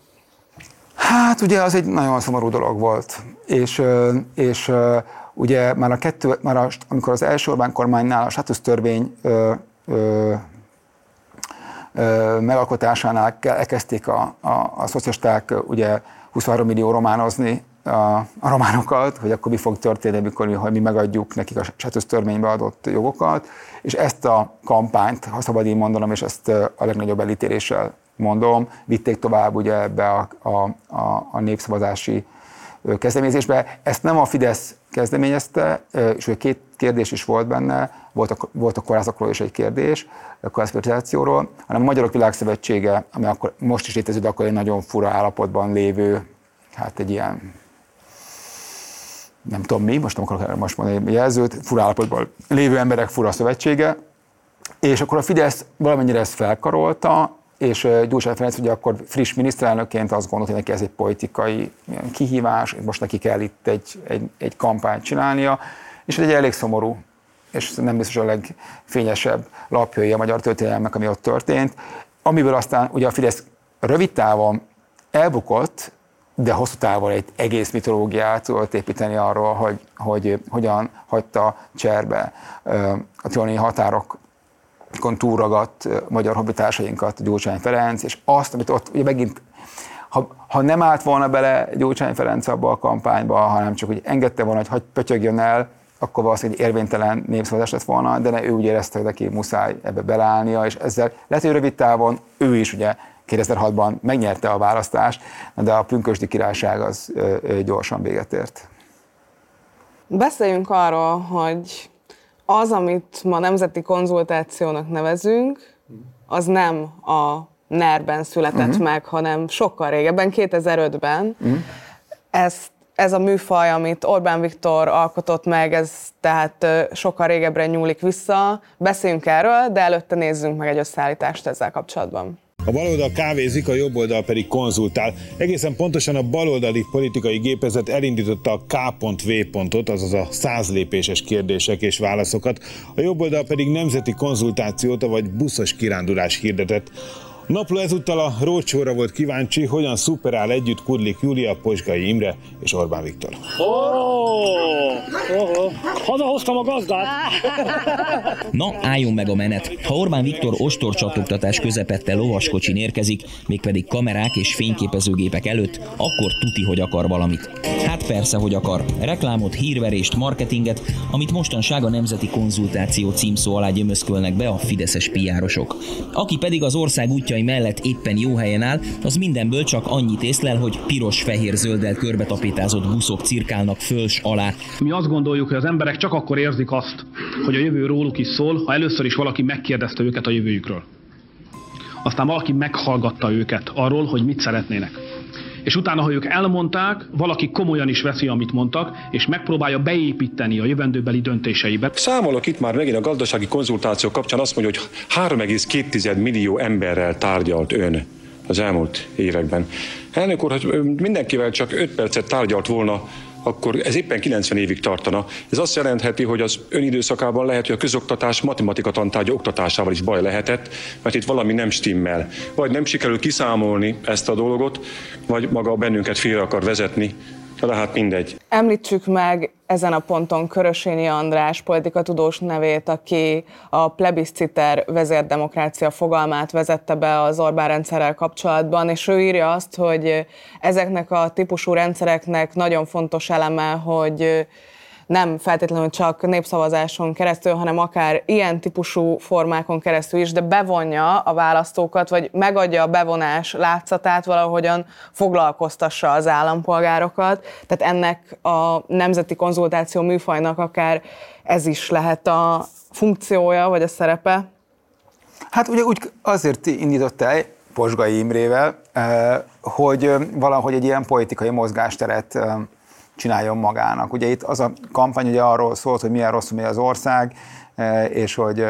Hát ugye az egy nagyon szomorú dolog volt, és, és ugye már, a kettő, már a, amikor az első Orbán kormánynál a státusztörvény ö, ö, ö, megalkotásánál elkezdték a, a, a szocialisták ugye huszonhárom millió románozni a, a románokat, hogy akkor mi fog történni, amikor mi, hogy mi megadjuk nekik a státusztörvénybe adott jogokat, és ezt a kampányt, ha szabad így mondanom, és ezt a legnagyobb elítéléssel mondom, vitték tovább ugye ebbe a, a, a, a népszavazási kezdeményezésbe. Ezt nem a Fidesz kezdeményezte, és ugye két kérdés is volt benne, volt a, volt a kórházakról is egy kérdés, a kórházprivatizációról, hanem a Magyarok Világszövetsége, ami akkor most is létező, de akkor egy nagyon fura állapotban lévő, hát egy ilyen, nem tudom mi, most nem akarok most mondani jelzőt, fura állapotban lévő emberek fura szövetsége, és akkor a Fidesz valamennyire ezt felkarolta, és Gyurcsány Ferenc ugye akkor friss miniszterelnökként azt gondolta, hogy neki ez egy politikai kihívás, most neki kell itt egy, egy, egy kampányt csinálnia, és egy elég szomorú, és nem biztos a legfényesebb lapjai a magyar történelmek, ami ott történt, amiből aztán ugye a Fidesz rövid távon elbukott, de hosszú távon egy egész mitológiát tudott építeni arról, hogy, hogy hogyan hagyta cserbe a trianoni határokon túlragadt magyar honfitársainkat Gyurcsány Ferenc, és azt, amit ott ugye megint, ha, ha nem állt volna bele Gyurcsány Ferenc abba a kampányba, hanem csak úgy engedte volna, hogy hagy pötyögjön el, akkor valószínűleg egy érvénytelen népszavazás lett volna, de ne, ő úgy érezte, hogy neki muszáj ebbe beleállnia, és ezzel lehet, hogy rövid távon ő is ugye kétezer-hatban megnyerte a választást, de a pünkösdi királyság az gyorsan véget ért. Beszéljünk arról, hogy az, amit ma nemzeti konzultációnak nevezünk, az nem a en e er-ben született uh-huh. meg, hanem sokkal régebben, kétezer-ötben. Uh-huh. Ez, ez a műfaj, amit Orbán Viktor alkotott meg, ez tehát sokkal régebbre nyúlik vissza. Beszéljünk erről, de előtte nézzünk meg egy összeállítást ezzel kapcsolatban. A baloldal kávézik, a jobboldal pedig konzultál. Egészen pontosan a baloldali politikai gépezet elindította a ká vé pontot, azaz a száz lépéses kérdések és válaszokat, a jobboldal pedig nemzeti konzultációt, vagy buszos kirándulás hirdetett. A napló ezúttal a roadshow-ra volt kíváncsi, hogyan szuperál együtt Kudlik Júlia, Pozsgai Imre és Orbán Viktor. Oh, oh, oh. Hazahoztam a gazdát! Na, álljon meg a menet. Ha Orbán Viktor ostorcsatoktatás közepette lovaskocsin érkezik, mégpedig kamerák és fényképezőgépek előtt, akkor tuti, hogy akar valamit. Hát persze, hogy akar. Reklámot, hírverést, marketinget, amit mostanság a Nemzeti Konzultáció címszó alá gyömözkölnek be a fideszes pé er-osok. Aki pedig az ország útjai mellett éppen jó helyen áll, az mindenből csak annyit észlel, hogy piros-fehér-zölddel körbetapétázott buszok cirkálnak föl s alá. Mi azt gondoljuk, hogy az emberek csak akkor érzik azt, hogy a jövő róluk is szól, ha először is valaki megkérdezte őket a jövőjükről. Aztán valaki meghallgatta őket arról, hogy mit szeretnének. És utána, ha ők elmondták, valaki komolyan is veszi, amit mondtak, és megpróbálja beépíteni a jövendőbeli döntéseibe. Számolok itt már megint a gazdasági konzultáció kapcsán azt mondja, hogy három egész két millió emberrel tárgyalt ön az elmúlt években. Elnök úr, hogy mindenkivel csak öt percet tárgyalt volna, akkor ez éppen kilencven évig tartana. Ez azt jelentheti, hogy az ön időszakában lehet, hogy a közoktatás matematika tantárgya oktatásával is baj lehetett, mert itt valami nem stimmel. Vagy nem sikerül kiszámolni ezt a dolgot, vagy maga bennünket félre akar vezetni, de hát mindegy. Említsük meg ezen a ponton Körösényi András politikatudós nevét, aki a plebisciter vezérdemokrácia fogalmát vezette be az Orbán rendszerrel kapcsolatban, és ő írja azt, hogy ezeknek a típusú rendszereknek nagyon fontos eleme, hogy nem feltétlenül csak népszavazáson keresztül, hanem akár ilyen típusú formákon keresztül is, de bevonja a választókat, vagy megadja a bevonás látszatát, valahogyan foglalkoztassa az állampolgárokat. Tehát ennek a nemzeti konzultáció műfajnak akár ez is lehet a funkciója, vagy a szerepe. Hát ugye úgy azért indított el Pozsgai Imrével, hogy valahogy egy ilyen politikai mozgásteret csináljon magának. Ugye itt az a kampány ugye arról szólt, hogy milyen rosszul megy az ország, és hogy,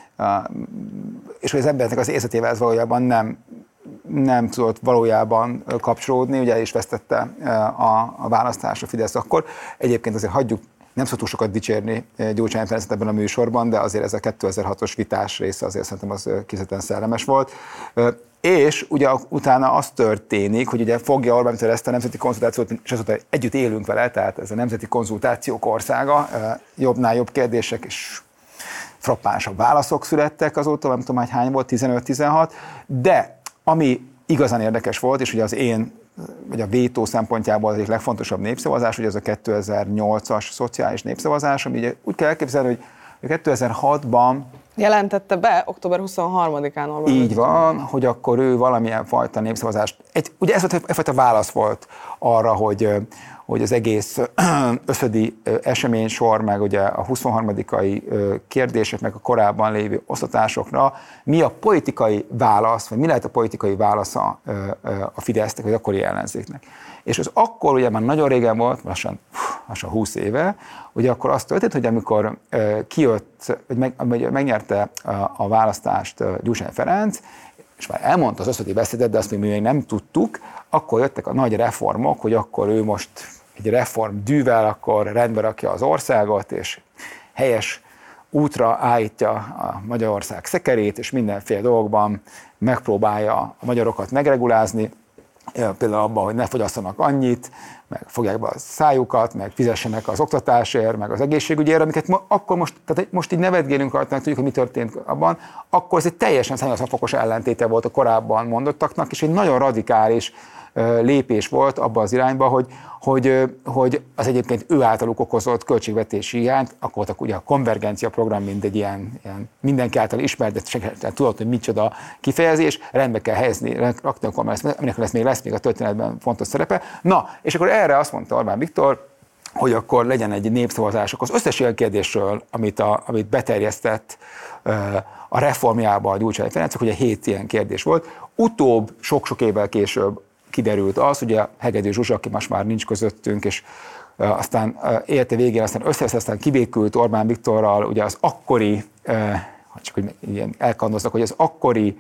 és hogy az embernek az érzetével ez valójában nem, nem tudott valójában kapcsolódni, ugye is vesztette a, a választás a Fidesz akkor. Egyébként azért hagyjuk, nem szoktuk sokat dicsérni Gyurcsány Ferencet ebben a műsorban, de azért ez a kétezer-hatos vitás része azért szerintem az kifejezetten szellemes volt. És ugye utána az történik, hogy ugye fogja Orbán Viktor ezt a nemzeti konzultációt, és azóta együtt élünk vele, tehát ez a nemzeti konzultációk országa, jobbnál jobb kérdések és frappánsabb válaszok születtek azóta, nem tudom, hogy hány volt, tizenöt-tizenhat, de ami igazán érdekes volt, és ugye az én, vagy a vétó szempontjából az egyik legfontosabb népszavazás, ugye ez a kétezer-nyolcas szociális népszavazás, ami ugye úgy kell elképzelni, hogy kétezer-hatban jelentette be október huszonharmadikán. Orbán így van, hogy akkor ő valamilyen fajta népszavazást, egy, ugye ez volt egyfajta válasz volt arra, hogy, hogy az egész összödi eseménysor, meg ugye a huszonharmadikai kérdések, meg a korábban lévő osztatásokra mi a politikai válasz, vagy mi lehet a politikai válasza a Fidesznek, vagy akkori ellenzéknek. És az akkor ugye már nagyon régen volt, lassan, lassan húsz éve, ugye akkor az történt, hogy amikor kijött, vagy meg, megnyerte a választást Gyurcsány Ferenc, és már elmondta az összödi beszédet, de azt még mi még nem tudtuk, akkor jöttek a nagy reformok, hogy akkor ő most egy reform dűvel akkor rendbe rakja az országot, és helyes útra állítja a Magyarország szekerét, és mindenféle dolgokban megpróbálja a magyarokat megregulázni, például abban, hogy ne fogyasszanak annyit, meg fogják be a szájukat, meg fizessenek az oktatásért, meg az egészségügyért, amiket ma, akkor most, tehát most így nevetgélünk rajta, tudjuk, hogy mi történt abban, akkor ez egy teljesen száznyolcvan fokos ellentéte volt a korábban mondottaknak, és egy nagyon radikális lépés volt abba az irányba, hogy, hogy, hogy az egyébként ő általuk okozott költségvetési hiányt, akkor voltak ugye a konvergencia program, mint egy ilyen, ilyen mindenki által ismert, de senki tudott, hogy micsoda kifejezés, rendbe kell helyezni, rakni a kormány, aminek lesz még, lesz még a történetben fontos szerepe. Na, és akkor erre azt mondta Orbán Viktor, hogy akkor legyen egy népszavazás, akkor az összes ilyen kérdésről, amit, a, amit beterjesztett a reformjába a Gyurcsány Ferenc, hogy a hét ilyen kérdés volt. Utóbb, sok-sok évvel később kiderült az, ugye a Hegedű Zsuzsa, aki most már nincs közöttünk, és uh, aztán uh, élete végén aztán összevesz, aztán kibékült Orbán Viktorral, ugye az akkori, uh, csak hogy ilyen elkandoznak, hogy az akkori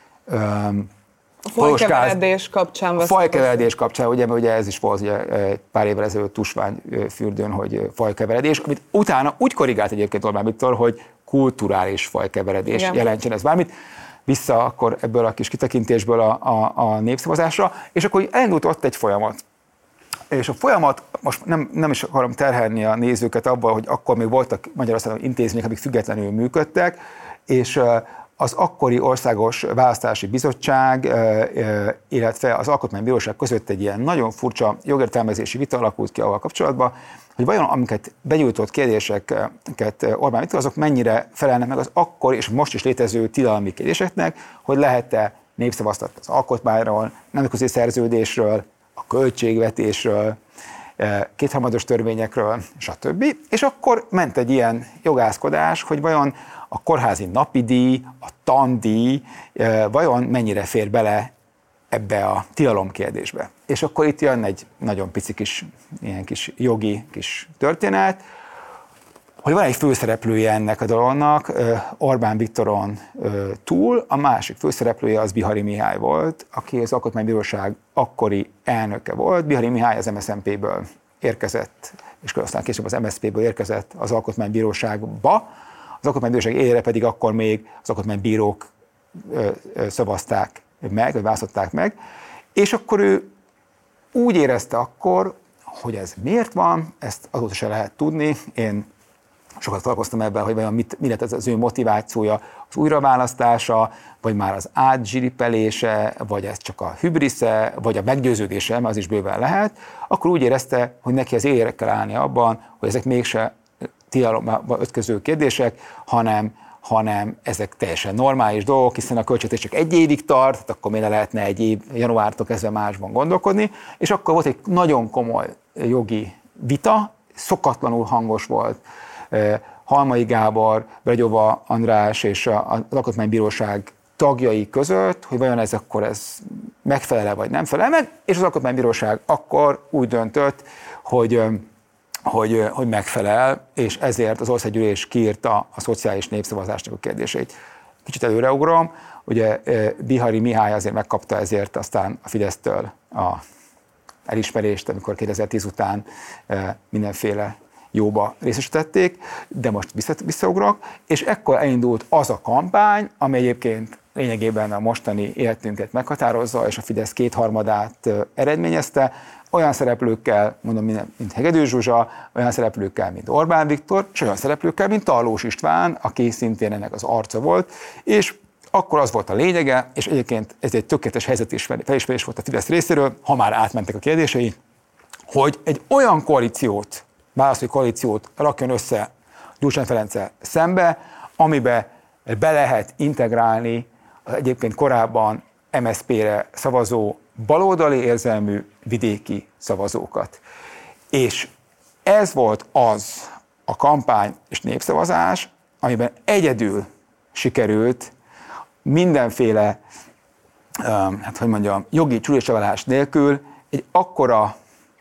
um, a fajkeveredés kapcsán. A fajkeveredés kapcsán, ugye, ugye ez is volt ugye, pár évvel ezelőtt Tusványfürdőn, hogy fajkeveredés, amit utána úgy korrigált egyébként Orbán Viktor, hogy kulturális fajkeveredés, igen, jelentsen ez bármit. Vissza akkor ebből a kis kitekintésből a, a, a népszavazásra, és akkor elindult ott egy folyamat. És a folyamat, most nem, nem is akarom terhelni a nézőket abban, hogy akkor még voltak Magyarországon intézmények, amik függetlenül működtek, és az akkori Országos Választási Bizottság, illetve az Alkotmánybíróság között egy ilyen nagyon furcsa jogértelmezési vita alakult ki avval kapcsolatban, hogy vajon amiket benyújtott kérdéseket Orbán Viktor, azok mennyire felelnek meg az akkor és most is létező tilalmi kérdéseknek, hogy lehet-e népszavaztatni az alkotmányról, nemzetközi szerződésről, a költségvetésről, kétharmados törvényekről, stb. És akkor ment egy ilyen jogászkodás, hogy vajon a kórházi napidíj, a tandíj vajon mennyire fér bele ebbe a tilalom kérdésbe. És akkor itt jön egy nagyon pici kis, ilyen kis jogi kis történet, hogy van egy főszereplője ennek a dolognak, Orbán Viktoron túl, a másik főszereplője az Bihari Mihály volt, aki az Alkotmánybíróság akkori elnöke volt. Bihari Mihály az em es zé em pé-ből érkezett, és aztán később az em es zé pé-ből érkezett az Alkotmánybíróságba. Az Alkotmánybíróság élére pedig akkor még az alkotmánybírók szavazták meg, vagy választották meg, és akkor ő úgy érezte akkor, hogy ez miért van, ezt azóta se lehet tudni. Én sokat találkoztam ebben, hogy vajon mit, mi lett ez az ő motivációja, az újraválasztása, vagy már az átzsiripelése, vagy ez csak a hübrisze, vagy a meggyőződése, mert az is bőven lehet, akkor úgy érezte, hogy neki az élére kell állni abban, hogy ezek mégse tilalomba ötköző kérdések, hanem hanem ezek teljesen normális dolgok, hiszen a költségvetés csak egy évig tart, tehát akkor miért lehetne egy év, januártól kezdve másban gondolkodni, és akkor volt egy nagyon komoly jogi vita, szokatlanul hangos volt. Halmai Gábor, Bregyova András és az Alkotmánybíróság tagjai között, hogy vajon ez akkor ez megfelel vagy nem felel meg, és az Alkotmánybíróság akkor úgy döntött, hogy Hogy, hogy megfelel, és ezért az országgyűlés kiírta a szociális népszavazásnak a kérdéseit. Kicsit előreugrom, ugye Bihari Mihály azért megkapta ezért aztán a Fidesztől a elismerést, amikor kétezer-tíz után mindenféle jóba részesítették, de most vissza, visszaugrok, és ekkor elindult az a kampány, ami egyébként lényegében a mostani életünket meghatározza, és a Fidesz kétharmadát eredményezte, olyan szereplőkkel, mondom, mint Hegedű Zsuzsa, olyan szereplőkkel, mint Orbán Viktor, és olyan szereplőkkel, mint Tarlós István, aki szintén ennek az arca volt, és akkor az volt a lényege, és egyébként ez egy tökéletes helyzet és felismerés volt a Fidesz részéről, ha már átmentek a kérdései, hogy egy olyan koalíciót, választói koalíciót rakjon össze Gyurcsány Ferenccel szembe, amibe be lehet integrálni az egyébként korábban em es zé pé-re szavazó baloldali érzelmű vidéki szavazókat. És ez volt az a kampány és népszavazás, amiben egyedül sikerült mindenféle, hát hogy mondjam, jogi csúlyosaválás nélkül egy akkora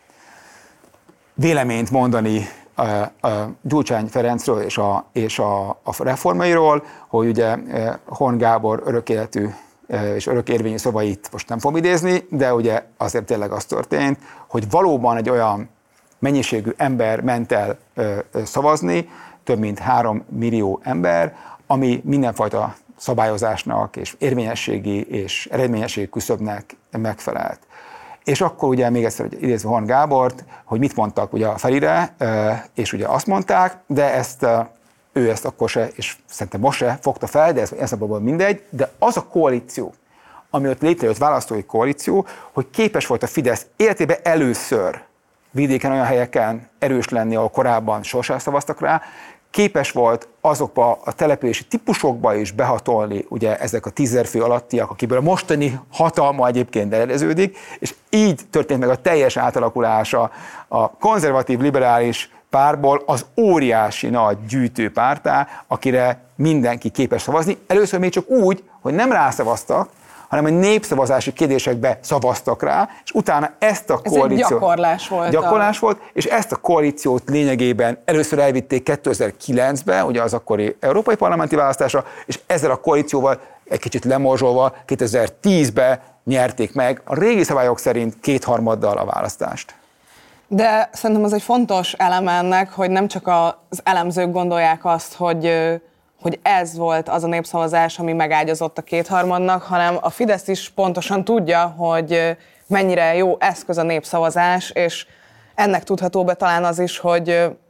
véleményt mondani a, a Gyurcsány Ferencről és a, és a, a reformairól, hogy ugye Horn Gábor örökéletű és örök érvényű szavait most nem fogom idézni, de ugye azért tényleg az történt, hogy valóban egy olyan mennyiségű ember ment el szavazni, több mint három millió ember, ami mindenfajta szabályozásnak és érvényességi és eredményességi küszöbnek megfelelt. És akkor ugye még egyszer idézve Horn Gábort, hogy mit mondtak ugye a Ferire, és ugye azt mondták, de ezt ő ezt akkor se, és szerintem most se fogta fel, de ez, ez abban mindegy, de az a koalíció, ami ott létrejött, választói koalíció, hogy képes volt a Fidesz életében először vidéken olyan helyeken erős lenni, ahol korábban sosem szavaztak rá, képes volt azokba a települési típusokba is behatolni, ugye ezek a tízezer fő alattiak, akiből a mostani hatalma egyébként eredeződik, és így történt meg a teljes átalakulása a konzervatív liberális párból az óriási nagy gyűjtőpártá, akire mindenki képes szavazni. Először még csak úgy, hogy nem rászavaztak, hanem a népszavazási kérdésekbe szavaztak rá, és utána ezt a koalíciót... Ez egy gyakorlás volt. Gyakorlás volt, és ezt a koalíciót lényegében először elvitték kétezer-kilencben, ugye az akkori európai parlamenti választásra, és ezzel a koalícióval egy kicsit lemorzsolva kétezer-tízben nyerték meg a régi szabályok szerint kétharmaddal a választást. De szerintem az egy fontos elem ennek, hogy nem csak az elemzők gondolják azt, hogy, hogy ez volt az a népszavazás, ami megágyazott a kétharmadnak, hanem a Fidesz is pontosan tudja, hogy mennyire jó eszköz a népszavazás, és ennek tudható be talán az is, hogy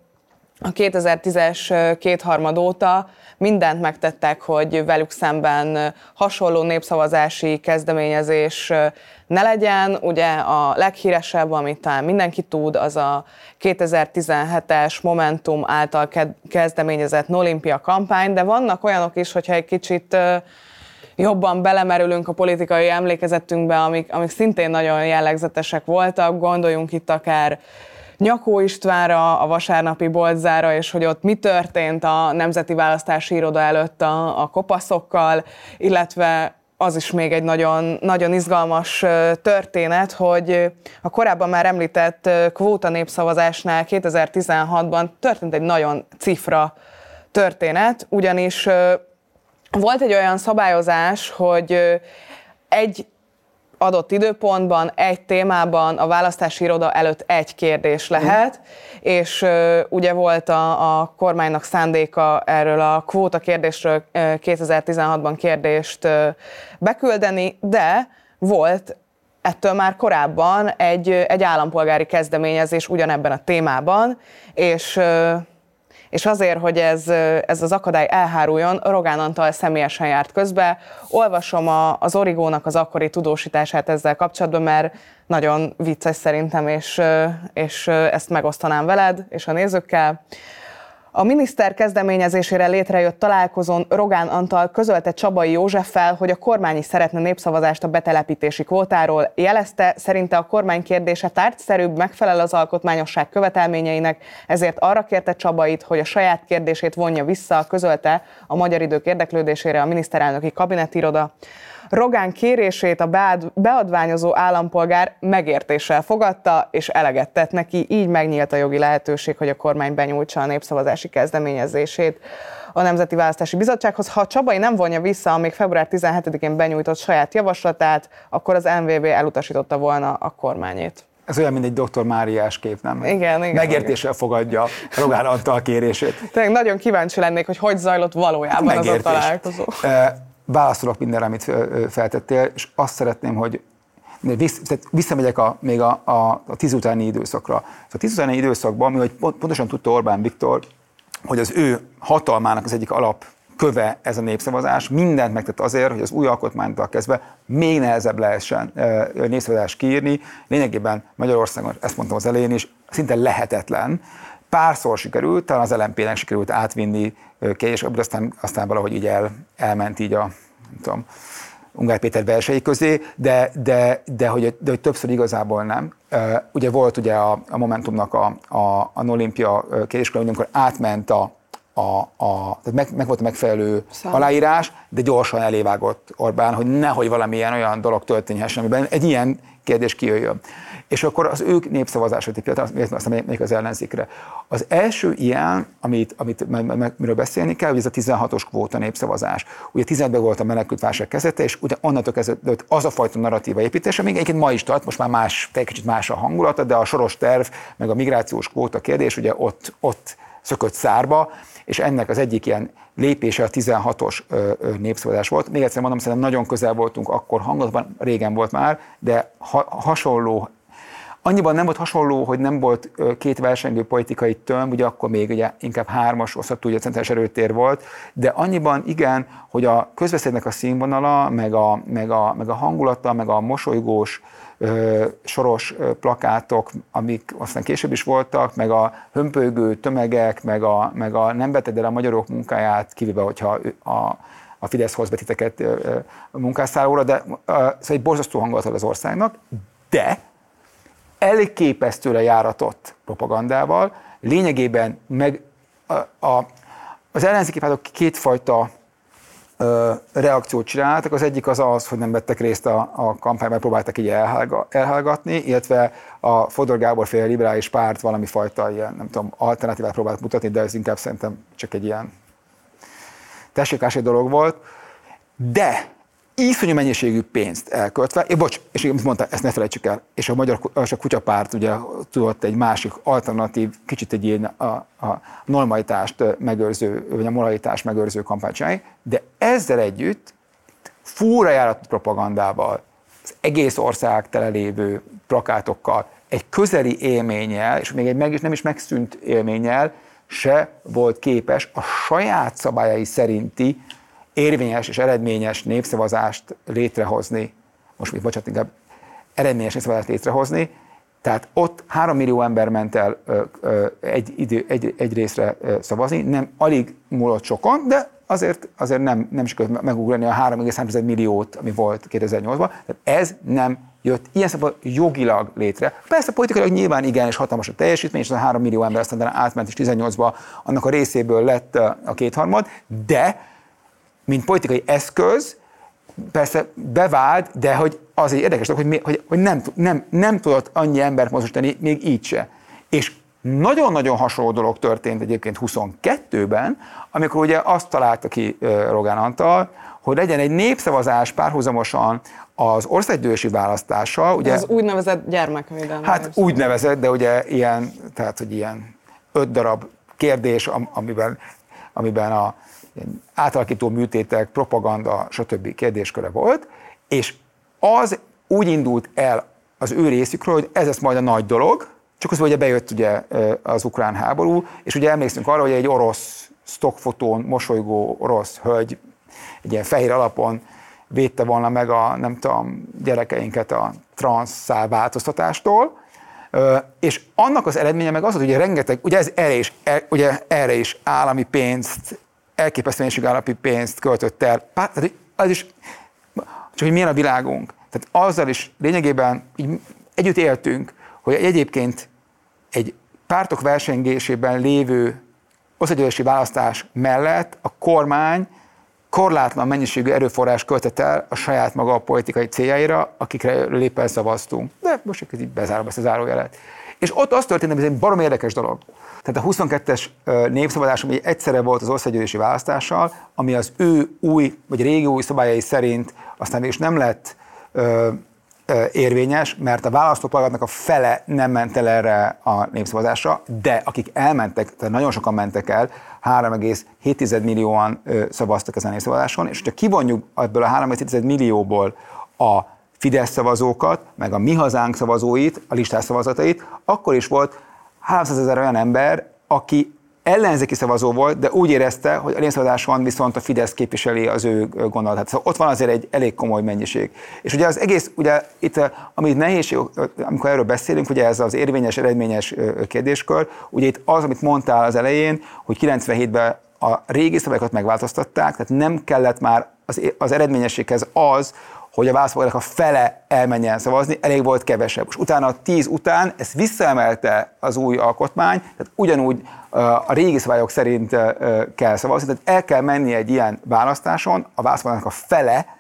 a kétezer-tízes kétharmad óta mindent megtettek, hogy velük szemben hasonló népszavazási kezdeményezés ne legyen. Ugye a leghíresebb, amit talán mindenki tud, az a kétezer-tizenhetes Momentum által kezdeményezett Nolimpia kampány, de vannak olyanok is, hogyha egy kicsit jobban belemerülünk a politikai emlékezetünkbe, amik, amik szintén nagyon jellegzetesek voltak, gondoljunk itt akár Nyakó Istvánra, a vasárnapi boltzára, és hogy ott mi történt a Nemzeti Választási Iroda előtt a, a kopaszokkal, illetve az is még egy nagyon, nagyon izgalmas történet, hogy a korábban már említett kvóta népszavazásnál kétezer-tizenhatban történt egy nagyon cifra történet, ugyanis volt egy olyan szabályozás, hogy egy adott időpontban, egy témában a választási iroda előtt egy kérdés lehet, mm. és uh, ugye volt a, a kormánynak szándéka erről a kvóta kérdésről uh, kétezer-tizenhatban kérdést uh, beküldeni, de volt ettől már korábban egy, egy állampolgári kezdeményezés ugyanebben a témában, és uh, és azért, hogy ez, ez az akadály elháruljon, Rogán Antal személyesen járt közbe. Olvasom a, az Origónak az akkori tudósítását ezzel kapcsolatban, mert nagyon vicces szerintem, és, és ezt megosztanám veled és a nézőkkel. A miniszter kezdeményezésére létrejött találkozón Rogán Antal közölte Csabai Józseffel, hogy a kormány is szeretne népszavazást a betelepítési kvótáról. Jelezte, szerinte a kormány kérdése tárgyszerűbb, megfelel az alkotmányosság követelményeinek, ezért arra kérte Csabait, hogy a saját kérdését vonja vissza, közölte a Magyar Idők érdeklődésére a miniszterelnöki kabinetiroda. Rogán kérését a beadványozó állampolgár megértéssel fogadta, és eleget tett neki, így megnyílt a jogi lehetőség, hogy a kormány benyújtsa a népszavazási kezdeményezését a Nemzeti Választási Bizottsághoz. Ha Csabai nem vonja vissza a még február tizenhetedikén benyújtott saját javaslatát, akkor az em vé vé elutasította volna a kormányét. Ez olyan, mint egy doktor Máriás kép, nem? Igen, igen. Megértéssel igen. fogadja Rogán Antal kérését. Tényleg nagyon kíváncsi lennék, hogy hogy zajlott valójában megértés. Az a találkozó. Válaszolok mindenre, amit feltettél, és azt szeretném, hogy visszamegyek a, még a, a, a tíz utáni időszakra. A tíz utáni időszakban, mi, hogy pontosan tudta Orbán Viktor, hogy az ő hatalmának az egyik alapköve ez a népszavazás, mindent megtett azért, hogy az új alkotmánytól kezdve még nehezebb lehessen népszavazást kiírni. Lényegében Magyarországon, ezt mondtam az elején is, szinte lehetetlen. Párszor sikerült, talán az el em pé-nek sikerült átvinni később, aztán, aztán valahogy így el, elment így a, nem tudom, Ungár Péter versei közé, de, de, de, hogy, de hogy többször igazából nem. Ugye volt ugye a, a Momentumnak a, a, a Nolimpia kérdéskör, amikor átment a, a, a tehát meg, meg volt a megfelelő Szám. aláírás, de gyorsan elévágott Orbán, hogy nehogy valamilyen olyan dolog történhessen, amiben egy ilyen kérdés kijöjjön. És akkor az ők népszavazásra tipjeltek, aztán még az ellenzékre. Az első ilyen, amit, amit miről beszélni kell, hogy ez a tizenhatos kvóta népszavazás. Ugye tizenötben volt a menekültválság kezdete, és ugye onnantól kezdődött az a fajta narratíva építése, még egyébként ma is tart, most már más, egy kicsit más a hangulata, de a soros terv, meg a migrációs kvóta kérdés, ugye ott, ott szökött szárba, és ennek az egyik ilyen lépése a tizenhatos népszavazás volt. Még egyszer mondom, szerintem nagyon közel voltunk akkor hangulatban, régen volt már, de ha, hasonló, annyiban nem volt hasonló, hogy nem volt két versengő politikai tömb, ugye akkor még ugye inkább hármas osztatú, ugye centrális erőtér volt, de annyiban igen, hogy a közbeszédnek a színvonala, meg a, meg a, meg a hangulata, meg a mosolygós, soros plakátok, amik aztán később is voltak, meg a hömpölygő tömegek, meg a, meg a nem veted el a magyarok munkáját, kivéve, hogyha a, a Fidesz hoz be titeket munkásszállóra, de szóval egy borzasztó hangulat az országnak, de elképesztőre járatott propagandával, lényegében meg a, a, az ellenzéki pártok kétfajta ö, reakciót csináltak. Az egyik az az, hogy nem vettek részt a, a kampányban, próbáltak így elhálga, elhallgatni, illetve a Fodor Gábor féle liberális párt valami fajta ilyen, nem tudom, alternatívát próbált mutatni, de ez inkább szerintem csak egy ilyen tessékási dolog volt. De iszonyú mennyiségű pénzt elköltve, és bocs, és amit mondta, ezt ne felejtsük el, és a Magyar a Kutyapárt ugye tudott egy másik alternatív, kicsit egy ilyen a, a normalitást megőrző, vagy a moralitást megőrző kampányt csinálni, de ezzel együtt fúra járatott propagandával, az egész ország tele lévő plakátokkal, egy közeli élménnyel, és még egy meg, nem is megszűnt élménnyel se volt képes a saját szabályai szerinti érvényes és eredményes népszavazást létrehozni, most még bocsánat, inkább eredményes népszavazást létrehozni, tehát ott három millió ember ment el ö, ö, egy, idő, egy, egy részre ö, szavazni, nem alig múlott sokon, de azért, azért nem, nem sikerült megugrani a három egész három milliót, ami volt kétezer-nyolcban, tehát ez nem jött ilyen szempontból jogilag létre. Persze politikailag nyilván igen, és hatalmas a teljesítmény, és az a három millió ember aztán átment, és tizennyolcban annak a részéből lett a kétharmad, de mint politikai eszköz, persze bevált, de hogy az egy érdekes dolog, hogy, hogy, hogy nem, nem, nem tudott annyi embert mozgósítani, még így se. És nagyon-nagyon hasonló dolog történt egyébként huszonkettőben, amikor ugye azt találta ki Rogán Antal, hogy legyen egy népszavazás párhuzamosan az országgyűlési választással. Ugye, az úgynevezett gyermekvédelmi. Hát úgynevezett, de ugye ilyen, tehát hogy ilyen öt darab kérdés, amiben, amiben a átalakító műtétek, propaganda, stb. Kérdésköre volt, és az úgy indult el az ő részükről, hogy ez lesz majd a nagy dolog, csak az ugye bejött ugye az ukrán háború, és ugye emlékszünk arra, hogy egy orosz stockfotón mosolygó orosz hölgy egy ilyen fehér alapon védte volna meg a, nem tudom, gyerekeinket a transzszál változtatástól, és annak az eredménye meg az, hogy ugye rengeteg, ugye, ez erre, is, ugye erre is állami pénzt, elképesztő mennyiségű állami pénzt költött el. Tehát az is, csak hogy milyen a világunk. Tehát azzal is lényegében így együtt éltünk, hogy egyébként egy pártok versengésében lévő országgyűlési választás mellett a kormány korlátlan mennyiségű erőforrás költett el a saját maga a politikai céljaira, akikre léppen szavaztunk. De most így bezárom ezt a zárójelet. És ott az történt, hogy ez egy barom érdekes dolog. Tehát a huszonkettes népszavazás, ami egyszerre volt az országgyűlési választással, ami az ő új, vagy régi új szabályai szerint aztán is nem lett ö, ö, érvényes, mert a választópolgároknak a fele nem ment el erre a népszavazásra, de akik elmentek, tehát nagyon sokan mentek el, három egész hét millióan ö, szavaztak ezen a népszavazáson, és ha kivonjuk ebből a három egész hét millióból a Fidesz szavazókat, meg a Mi Hazánk szavazóit, a listás szavazatait, akkor is volt háromszázezer olyan ember, aki ellenzéki szavazó volt, de úgy érezte, hogy a népszavazáson viszont a Fidesz képviseli az ő gondolatát. Szóval ott van azért egy elég komoly mennyiség. És ugye az egész, ugye itt, amit nehézség, amikor erről beszélünk, ugye ez az érvényes, eredményes kérdéskör, ugye itt az, amit mondtál az elején, hogy kilencvenhétben a régi szabályokat megváltoztatták, tehát nem kellett már az, az eredményességhez az, hogy a választópolgárok a fele elmenjen szavazni, elég volt kevesebb. És utána a tíz után ezt visszaemelte az új alkotmány, tehát ugyanúgy a régi szabályok szerint kell szavazni, tehát el kell menni egy ilyen választáson, a választópolgárok a fele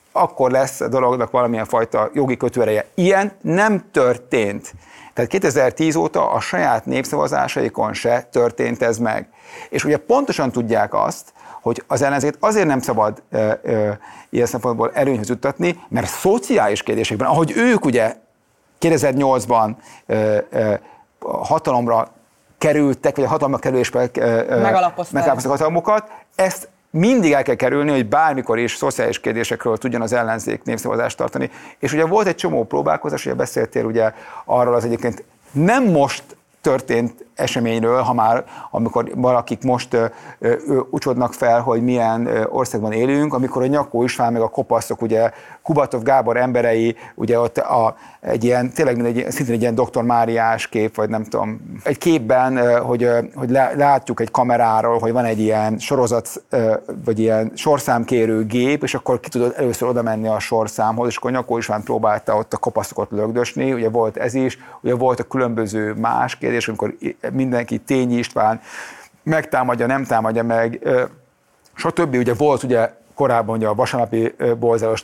akkor lesz a dolognak valamilyen fajta jogi kötőereje. Ilyen nem történt. Tehát kétezer-tíz óta a saját népszavazásaikon se történt ez meg. És ugye pontosan tudják azt, hogy az ellenzéket azért nem szabad ö, ö, ilyen szempontból előnyhöz juttatni, mert szociális kérdésekben, ahogy ők ugye kétezer-nyolcban ö, ö, hatalomra kerültek, vagy a hatalomra kerülésben megalapozták a hatalmukat, ezt mindig el kell kerülni, hogy bármikor is szociális kérdésekről tudjon az ellenzék népszavazást tartani. És ugye volt egy csomó próbálkozás, ugye beszéltél ugye arról az egyébként nem most történt eseményről, ha már, amikor valakik most ö, ö, ucsodnak fel, hogy milyen ö, országban élünk, amikor a Nyakó István meg a kopaszok, ugye Kubatov Gábor emberei, ugye ott a, egy ilyen, tényleg egy, szintén egy ilyen doktor Máriás kép, vagy nem tudom, egy képben, ö, hogy, ö, hogy látjuk egy kameráról, hogy van egy ilyen sorozat, ö, vagy ilyen sorszámkérő gép, és akkor ki tudod először oda menni a sorszámhoz, és akkor Nyakó István próbálta ott a kopaszokat lögdösni, ugye volt ez is, ugye volt a különböző más kérdés, amikor mindenki Tényi István megtámadja, nem támadja meg, stb. Ugye volt ugye korábban ugye a vasárnapi bolzáros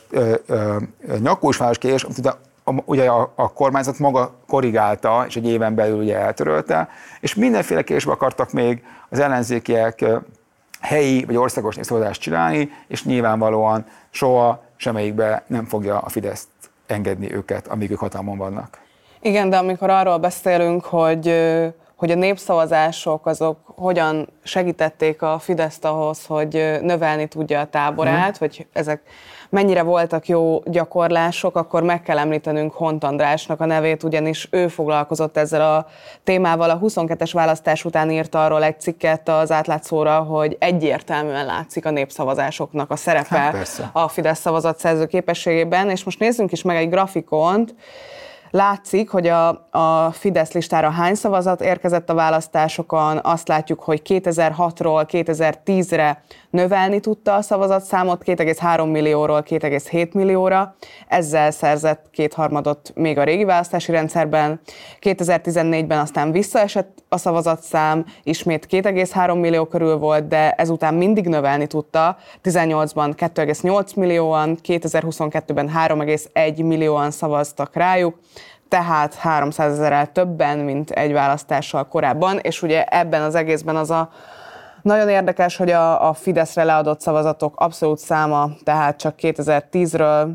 Nyakó Istvános kérdés, ugye a, a kormányzat maga korrigálta, és egy éven belül ugye eltörölte, és mindenféle kérdésbe akartak még az ellenzékiek helyi vagy országos népszavazást csinálni, és nyilvánvalóan soha semmelyikbe nem fogja a Fidesz engedni őket, amíg ők hatalmon vannak. Igen, de amikor arról beszélünk, hogy, hogy a népszavazások azok hogyan segítették a Fideszt ahhoz, hogy növelni tudja a táborát, hmm. vagy ezek mennyire voltak jó gyakorlások, akkor meg kell említenünk Hont Andrásnak a nevét, ugyanis ő foglalkozott ezzel a témával. A huszonkettes választás után írt arról egy cikket az Átlátszóra, hogy egyértelműen látszik a népszavazásoknak a szerepe hát a Fidesz szavazatszerző képességében, és most nézzünk is meg egy grafikont. Látszik, hogy a, a Fidesz listára hány szavazat érkezett a választásokon, azt látjuk, hogy kétezer-hatról kétezer-tízre növelni tudta a szavazatszámot, két egész három millióról két egész hét millióra, ezzel szerzett kétharmadot még a régi választási rendszerben, kétezer-tizennégyben aztán visszaesett a szavazatszám, ismét két egész három millió körül volt, de ezután mindig növelni tudta, tizennyolcban két egész nyolc millióan, kétezer-huszonkettőben három egész egy millióan szavaztak rájuk, tehát háromszázezerrel többen, mint egy választással korábban, és ugye ebben az egészben az a nagyon érdekes, hogy a, a Fideszre leadott szavazatok abszolút száma, tehát csak kétezer-tízről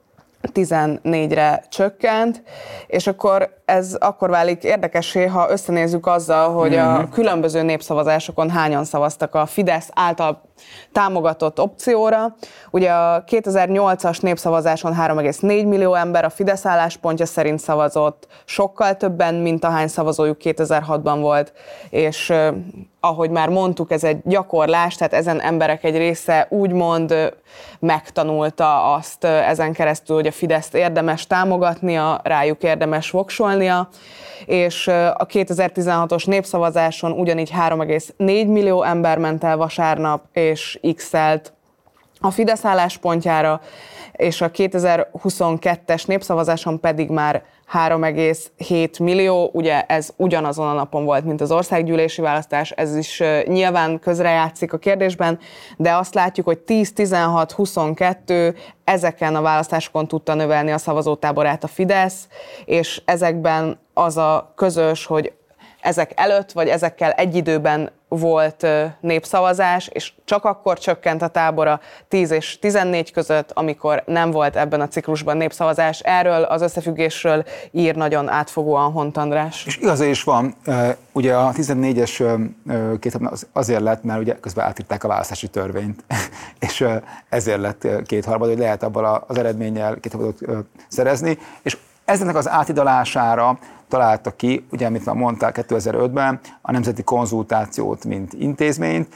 tizennégyre csökkent, és akkor ez akkor válik érdekessé, ha összenézzük azzal, hogy a különböző népszavazásokon hányan szavaztak a Fidesz által támogatott opcióra. Ugye a kétezer-nyolcas népszavazáson három egész négy millió ember a Fidesz álláspontja szerint szavazott, sokkal többen, mint ahány szavazójuk kétezer-hatban volt, és ahogy már mondtuk, ez egy gyakorlás, tehát ezen emberek egy része úgymond megtanulta azt ezen keresztül, hogy a Fideszt érdemes támogatnia, rájuk érdemes voksolnia, és a kétezer-tizenhatos népszavazáson ugyanígy három egész négy millió ember ment el vasárnap, és x-elt a Fidesz álláspontjára, és a kétezer-huszonkettes népszavazáson pedig már három egész hét millió, ugye ez ugyanazon a napon volt, mint az országgyűlési választás, ez is nyilván közrejátszik a kérdésben, de azt látjuk, hogy tíz, tizenhat, huszonkettő ezeken a választásokon tudta növelni a szavazótáborát a Fidesz, és ezekben az a közös, hogy ezek előtt, vagy ezekkel egy időben volt népszavazás, és csak akkor csökkent a tábora tíz és tizennégy között, amikor nem volt ebben a ciklusban népszavazás. Erről az összefüggésről ír nagyon átfogóan Hont András. És igaza is van, ugye a tizennégyes kétharmad azért lett, mert ugye közben átírták a választási törvényt, és ezért lett kétharmad, hogy lehet abban az eredménnyel kétharmadot szerezni, és ezeknek az átidalására találta ki, ugye, amit már mondtál kétezer-ötben, a nemzeti konzultációt, mint intézményt.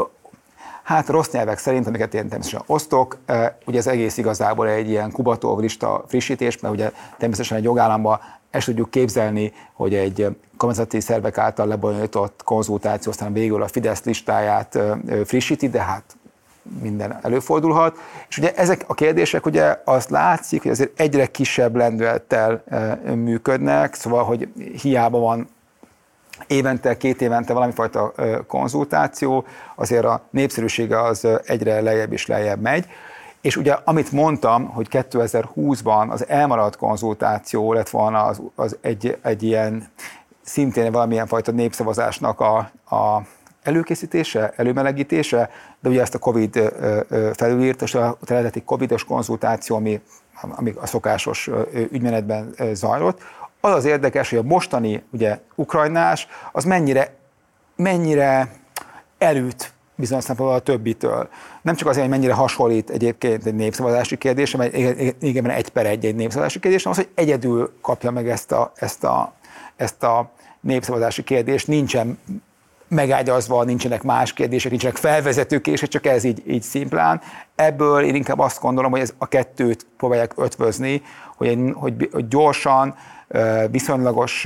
Hát rossz nyelvek szerint, amiket én természetesen osztok, ugye ez egész igazából egy ilyen Kubatov lista frissítés, mert ugye természetesen egy jogállamban ezt tudjuk képzelni, hogy egy kormányzati szervek által lebonyolított konzultáció aztán végül a Fidesz listáját frissíti, de hát minden előfordulhat. És ugye ezek a kérdések, ugye azt látszik, hogy azért egyre kisebb lendülettel működnek, szóval, hogy hiába van évente, két évente valamifajta konzultáció, azért a népszerűsége az egyre lejjebb és lejjebb megy, És ugye, amit mondtam, hogy kétezer-húszban az elmaradt konzultáció lett volna az, az egy, egy ilyen, szintén valamilyen fajta népszavazásnak a, a előkészítése, előmelegítése, de ugye ezt a Covid felülírt, és a eredeti Covidos konzultáció, ami, ami a szokásos ügymenetben zajlott. Az az érdekes, hogy a mostani ugye, ukrajnás, az mennyire, mennyire előtt bizonyos szempontból a többitől. Nem csak azért, hogy mennyire hasonlít egyébként egy népszavazási kérdés, mert igen, egy per egy egy népszavazási kérdés, hanem az, hogy egyedül kapja meg ezt a, ezt a, ezt a népszavazási kérdést, nincsen megágyazva, nincsenek más kérdések, nincsenek felvezető kérdések, csak ez így, így szimplán. Ebből én inkább azt gondolom, hogy ez a kettőt próbálják ötvözni, hogy, hogy, hogy gyorsan, viszonylagos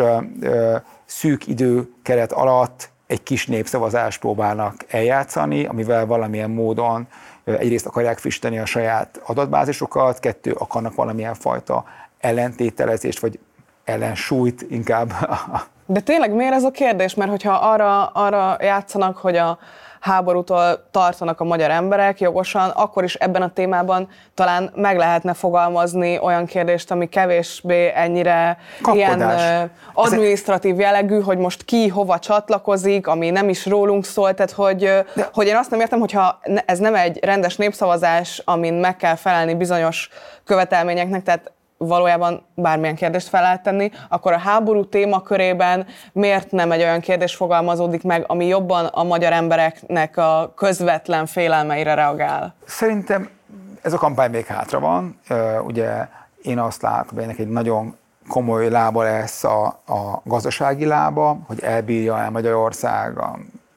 szűk időkeret alatt egy kis népszavazást próbálnak eljátszani, amivel valamilyen módon egyrészt akarják frissíteni a saját adatbázisokat, kettő akarnak valamilyen fajta ellentételezést, vagy ellensúlyt inkább. De tényleg miért ez a kérdés? Mert hogyha arra, arra játszanak, hogy a háborútól tartanak a magyar emberek jogosan, akkor is ebben a témában talán meg lehetne fogalmazni olyan kérdést, ami kevésbé ennyire kapkodás. Ilyen adminisztratív jellegű, hogy most ki hova csatlakozik, ami nem is rólunk szól, tehát hogy, De... hogy én azt nem értem, hogyha ez nem egy rendes népszavazás, amin meg kell felelni bizonyos követelményeknek, tehát valójában bármilyen kérdést fel lehet tenni, akkor a háború témakörében miért nem egy olyan kérdés fogalmazódik meg, ami jobban a magyar embereknek a közvetlen félelmeire reagál? Szerintem ez a kampány még hátra van. Ugye én azt látom, hogy ennek egy nagyon komoly lába lesz a, a gazdasági lába, hogy elbírja el Magyarország a,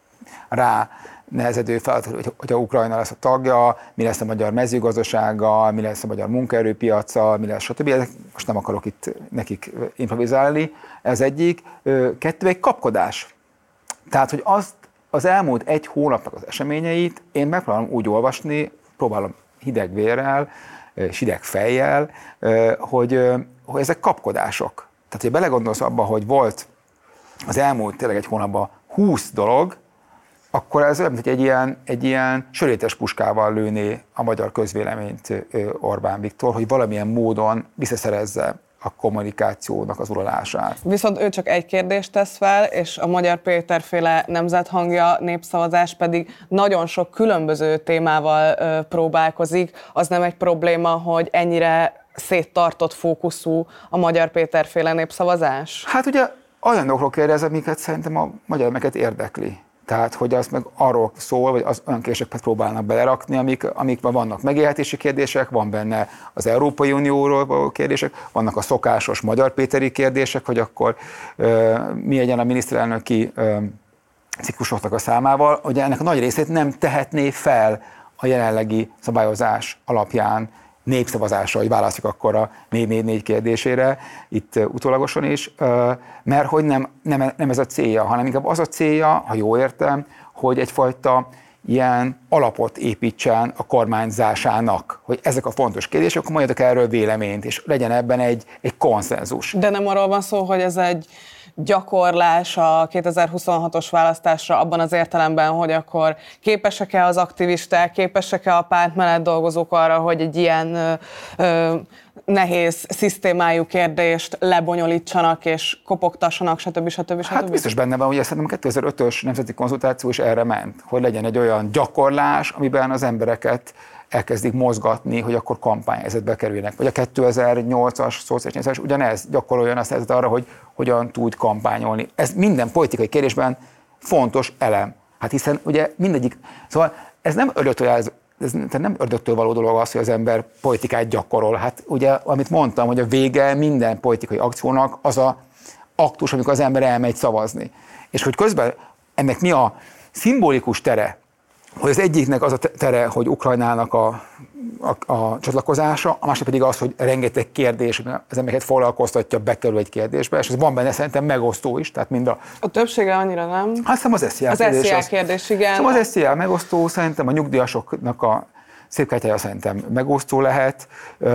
rá nehezedő feladat, hogy, hogy a Ukrajna lesz a tagja, mi lesz a magyar mezőgazdasággal, mi lesz a magyar munkaerőpiacsal, mi lesz stb. Most nem akarok itt nekik improvizálni, ez egyik. Kettő, egy kapkodás. Tehát, hogy azt az elmúlt egy hónapnak az eseményeit én megpróbálom úgy olvasni, próbálom hideg vérrel, és hideg fejjel, hogy, hogy ezek kapkodások. Tehát, hogy belegondolsz abba, hogy volt az elmúlt tényleg egy hónapban húsz dolog, akkor ez olyan, mint egy ilyen, egy ilyen sörétes puskával lőné a magyar közvéleményt Orbán Viktor, hogy valamilyen módon visszaszerezze a kommunikációnak az uralását. Viszont ő csak egy kérdést tesz fel, és a Magyar Péter-féle nemzethangja népszavazás pedig nagyon sok különböző témával ö, próbálkozik. Az nem egy probléma, hogy ennyire széttartott fókuszú a Magyar Péter-féle népszavazás? Hát ugye olyan dolgokról kérdez, amiket szerintem a magyar embereket érdekli. Tehát, hogy az meg arról szól, vagy az olyan kérdéseket próbálnak belerakni, amik, amikben vannak megélhetési kérdések, van benne az Európai Unióról való kérdések, vannak a szokásos Magyar Péteri kérdések, hogy akkor ö, mi legyen a miniszterelnöki ö, ciklusoknak a számával, hogy ennek a nagy részét nem tehetné fel a jelenlegi szabályozás alapján népszavazásra, hogy válaszik akkor a négy négy négy kérdésére, itt utólagosan is, mert hogy nem, nem, nem ez a célja, hanem inkább az a célja, ha jól értem, hogy egyfajta ilyen alapot építsen a kormányzásának, hogy ezek a fontos kérdések, akkor mondjatok erről véleményt, és legyen ebben egy, egy konszenzus. De nem arról van szó, hogy ez egy gyakorlás a kétezer-huszonhatos választásra abban az értelemben, hogy akkor képesek-e az aktivisták, képesek-e a párt mellett dolgozók arra, hogy egy ilyen ö, ö, nehéz szisztémájú kérdést lebonyolítsanak és kopogtassanak, stb. stb. stb. Hát biztos benne van, hogy szerintem a kétezer-ötös nemzeti konzultáció is erre ment, hogy legyen egy olyan gyakorlás, amiben az embereket elkezdik mozgatni, hogy akkor kampányhelyzetbe kerüljenek. Vagy a kétezer-nyolcas szociális nyilvánítás ugyanez, gyakoroljon azt helyzet arra, hogy hogyan tud kampányolni. Ez minden politikai kérdésben fontos elem. Hát hiszen ugye mindegyik, szóval ez nem ördögtől, ez, ez nem ördögtől való dolog az, hogy az ember politikát gyakorol. Hát ugye, amit mondtam, hogy a vége minden politikai akciónak az a aktus, amikor az ember elmegy szavazni. És hogy közben ennek mi a szimbolikus tere, hogy az egyiknek az a tere, hogy Ukrajnának a, a, a csatlakozása, a másik pedig az, hogy rengeteg kérdés, az embereket foglalkoztatja, bekerül egy kérdésbe, és ez van benne szerintem megosztó is, tehát mind a... A többsége annyira nem. Hát szerintem az es zé i á az kérdés. es zé i á kérdés, igen. Szóval az es zé i á megosztó, szerintem a nyugdíjasoknak a szépkártyája szerintem megosztó lehet.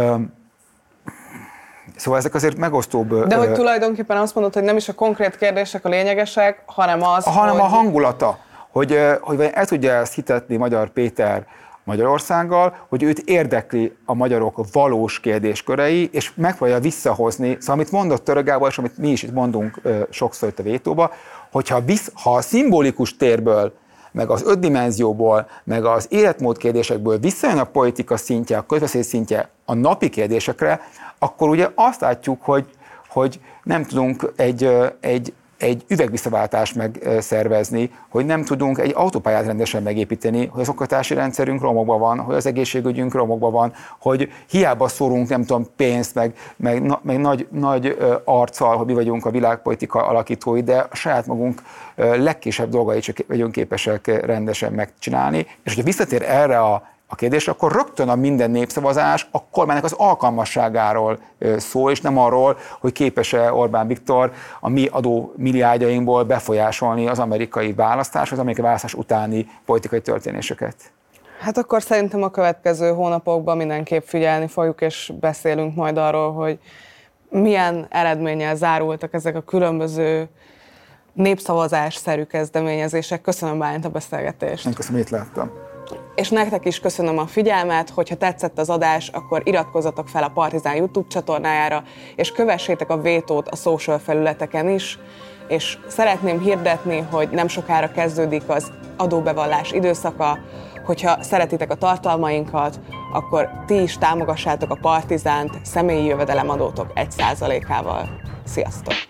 Szóval ezek azért megosztóbb... De hogy tulajdonképpen azt mondod, hogy nem is a konkrét kérdések a lényegesek, hanem az, hanem hogy... a hangulata. Hogy, hogy el tudja ezt hitetni Magyar Péter Magyarországgal, hogy őt érdekli a magyarok valós kérdéskörei, és megpróbálja visszahozni, szóval amit mondott Török Gábor, és amit mi is itt mondunk sokszor itt a vétóba, hogyha visz, ha a szimbolikus térből, meg az ötdimenzióból, meg az életmód kérdésekből visszajön a politika szintje, a közbeszéd szintje a napi kérdésekre, akkor ugye azt látjuk, hogy, hogy nem tudunk egy, egy, egy üvegvisszaváltást megszervezni, hogy nem tudunk egy autópályát rendesen megépíteni, hogy az oktatási rendszerünk romokban van, hogy az egészségügyünk romokban van, hogy hiába szórunk, nem tudom, pénzt, meg, meg, meg nagy, nagy arccal, hogy mi vagyunk a világpolitika alakítói, de a saját magunk legkisebb dolgait csak vagyunk képesek rendesen megcsinálni. És hogyha visszatér erre a a kérdés, akkor rögtön a minden népszavazás a kormánynak az alkalmasságáról szól, és nem arról, hogy képes-e Orbán Viktor a mi adó milliárdjainkból befolyásolni az amerikai választás, az amerikai választás utáni politikai történéseket. Hát akkor szerintem a következő hónapokban mindenképp figyelni fogjuk, és beszélünk majd arról, hogy milyen eredménnyel zárultak ezek a különböző népszavazás-szerű kezdeményezések. Köszönöm, Bálint, a beszélgetést. Én köszönöm, hogy itt láttam. És nektek is köszönöm a figyelmet, hogyha tetszett az adás, akkor iratkozzatok fel a Partizán YouTube csatornájára, és kövessétek a vétót a social felületeken is, és szeretném hirdetni, hogy nem sokára kezdődik az adóbevallás időszaka, hogyha szeretitek a tartalmainkat, akkor ti is támogassátok a Partizánt személyi jövedelemadótok egy százalékával. Sziasztok!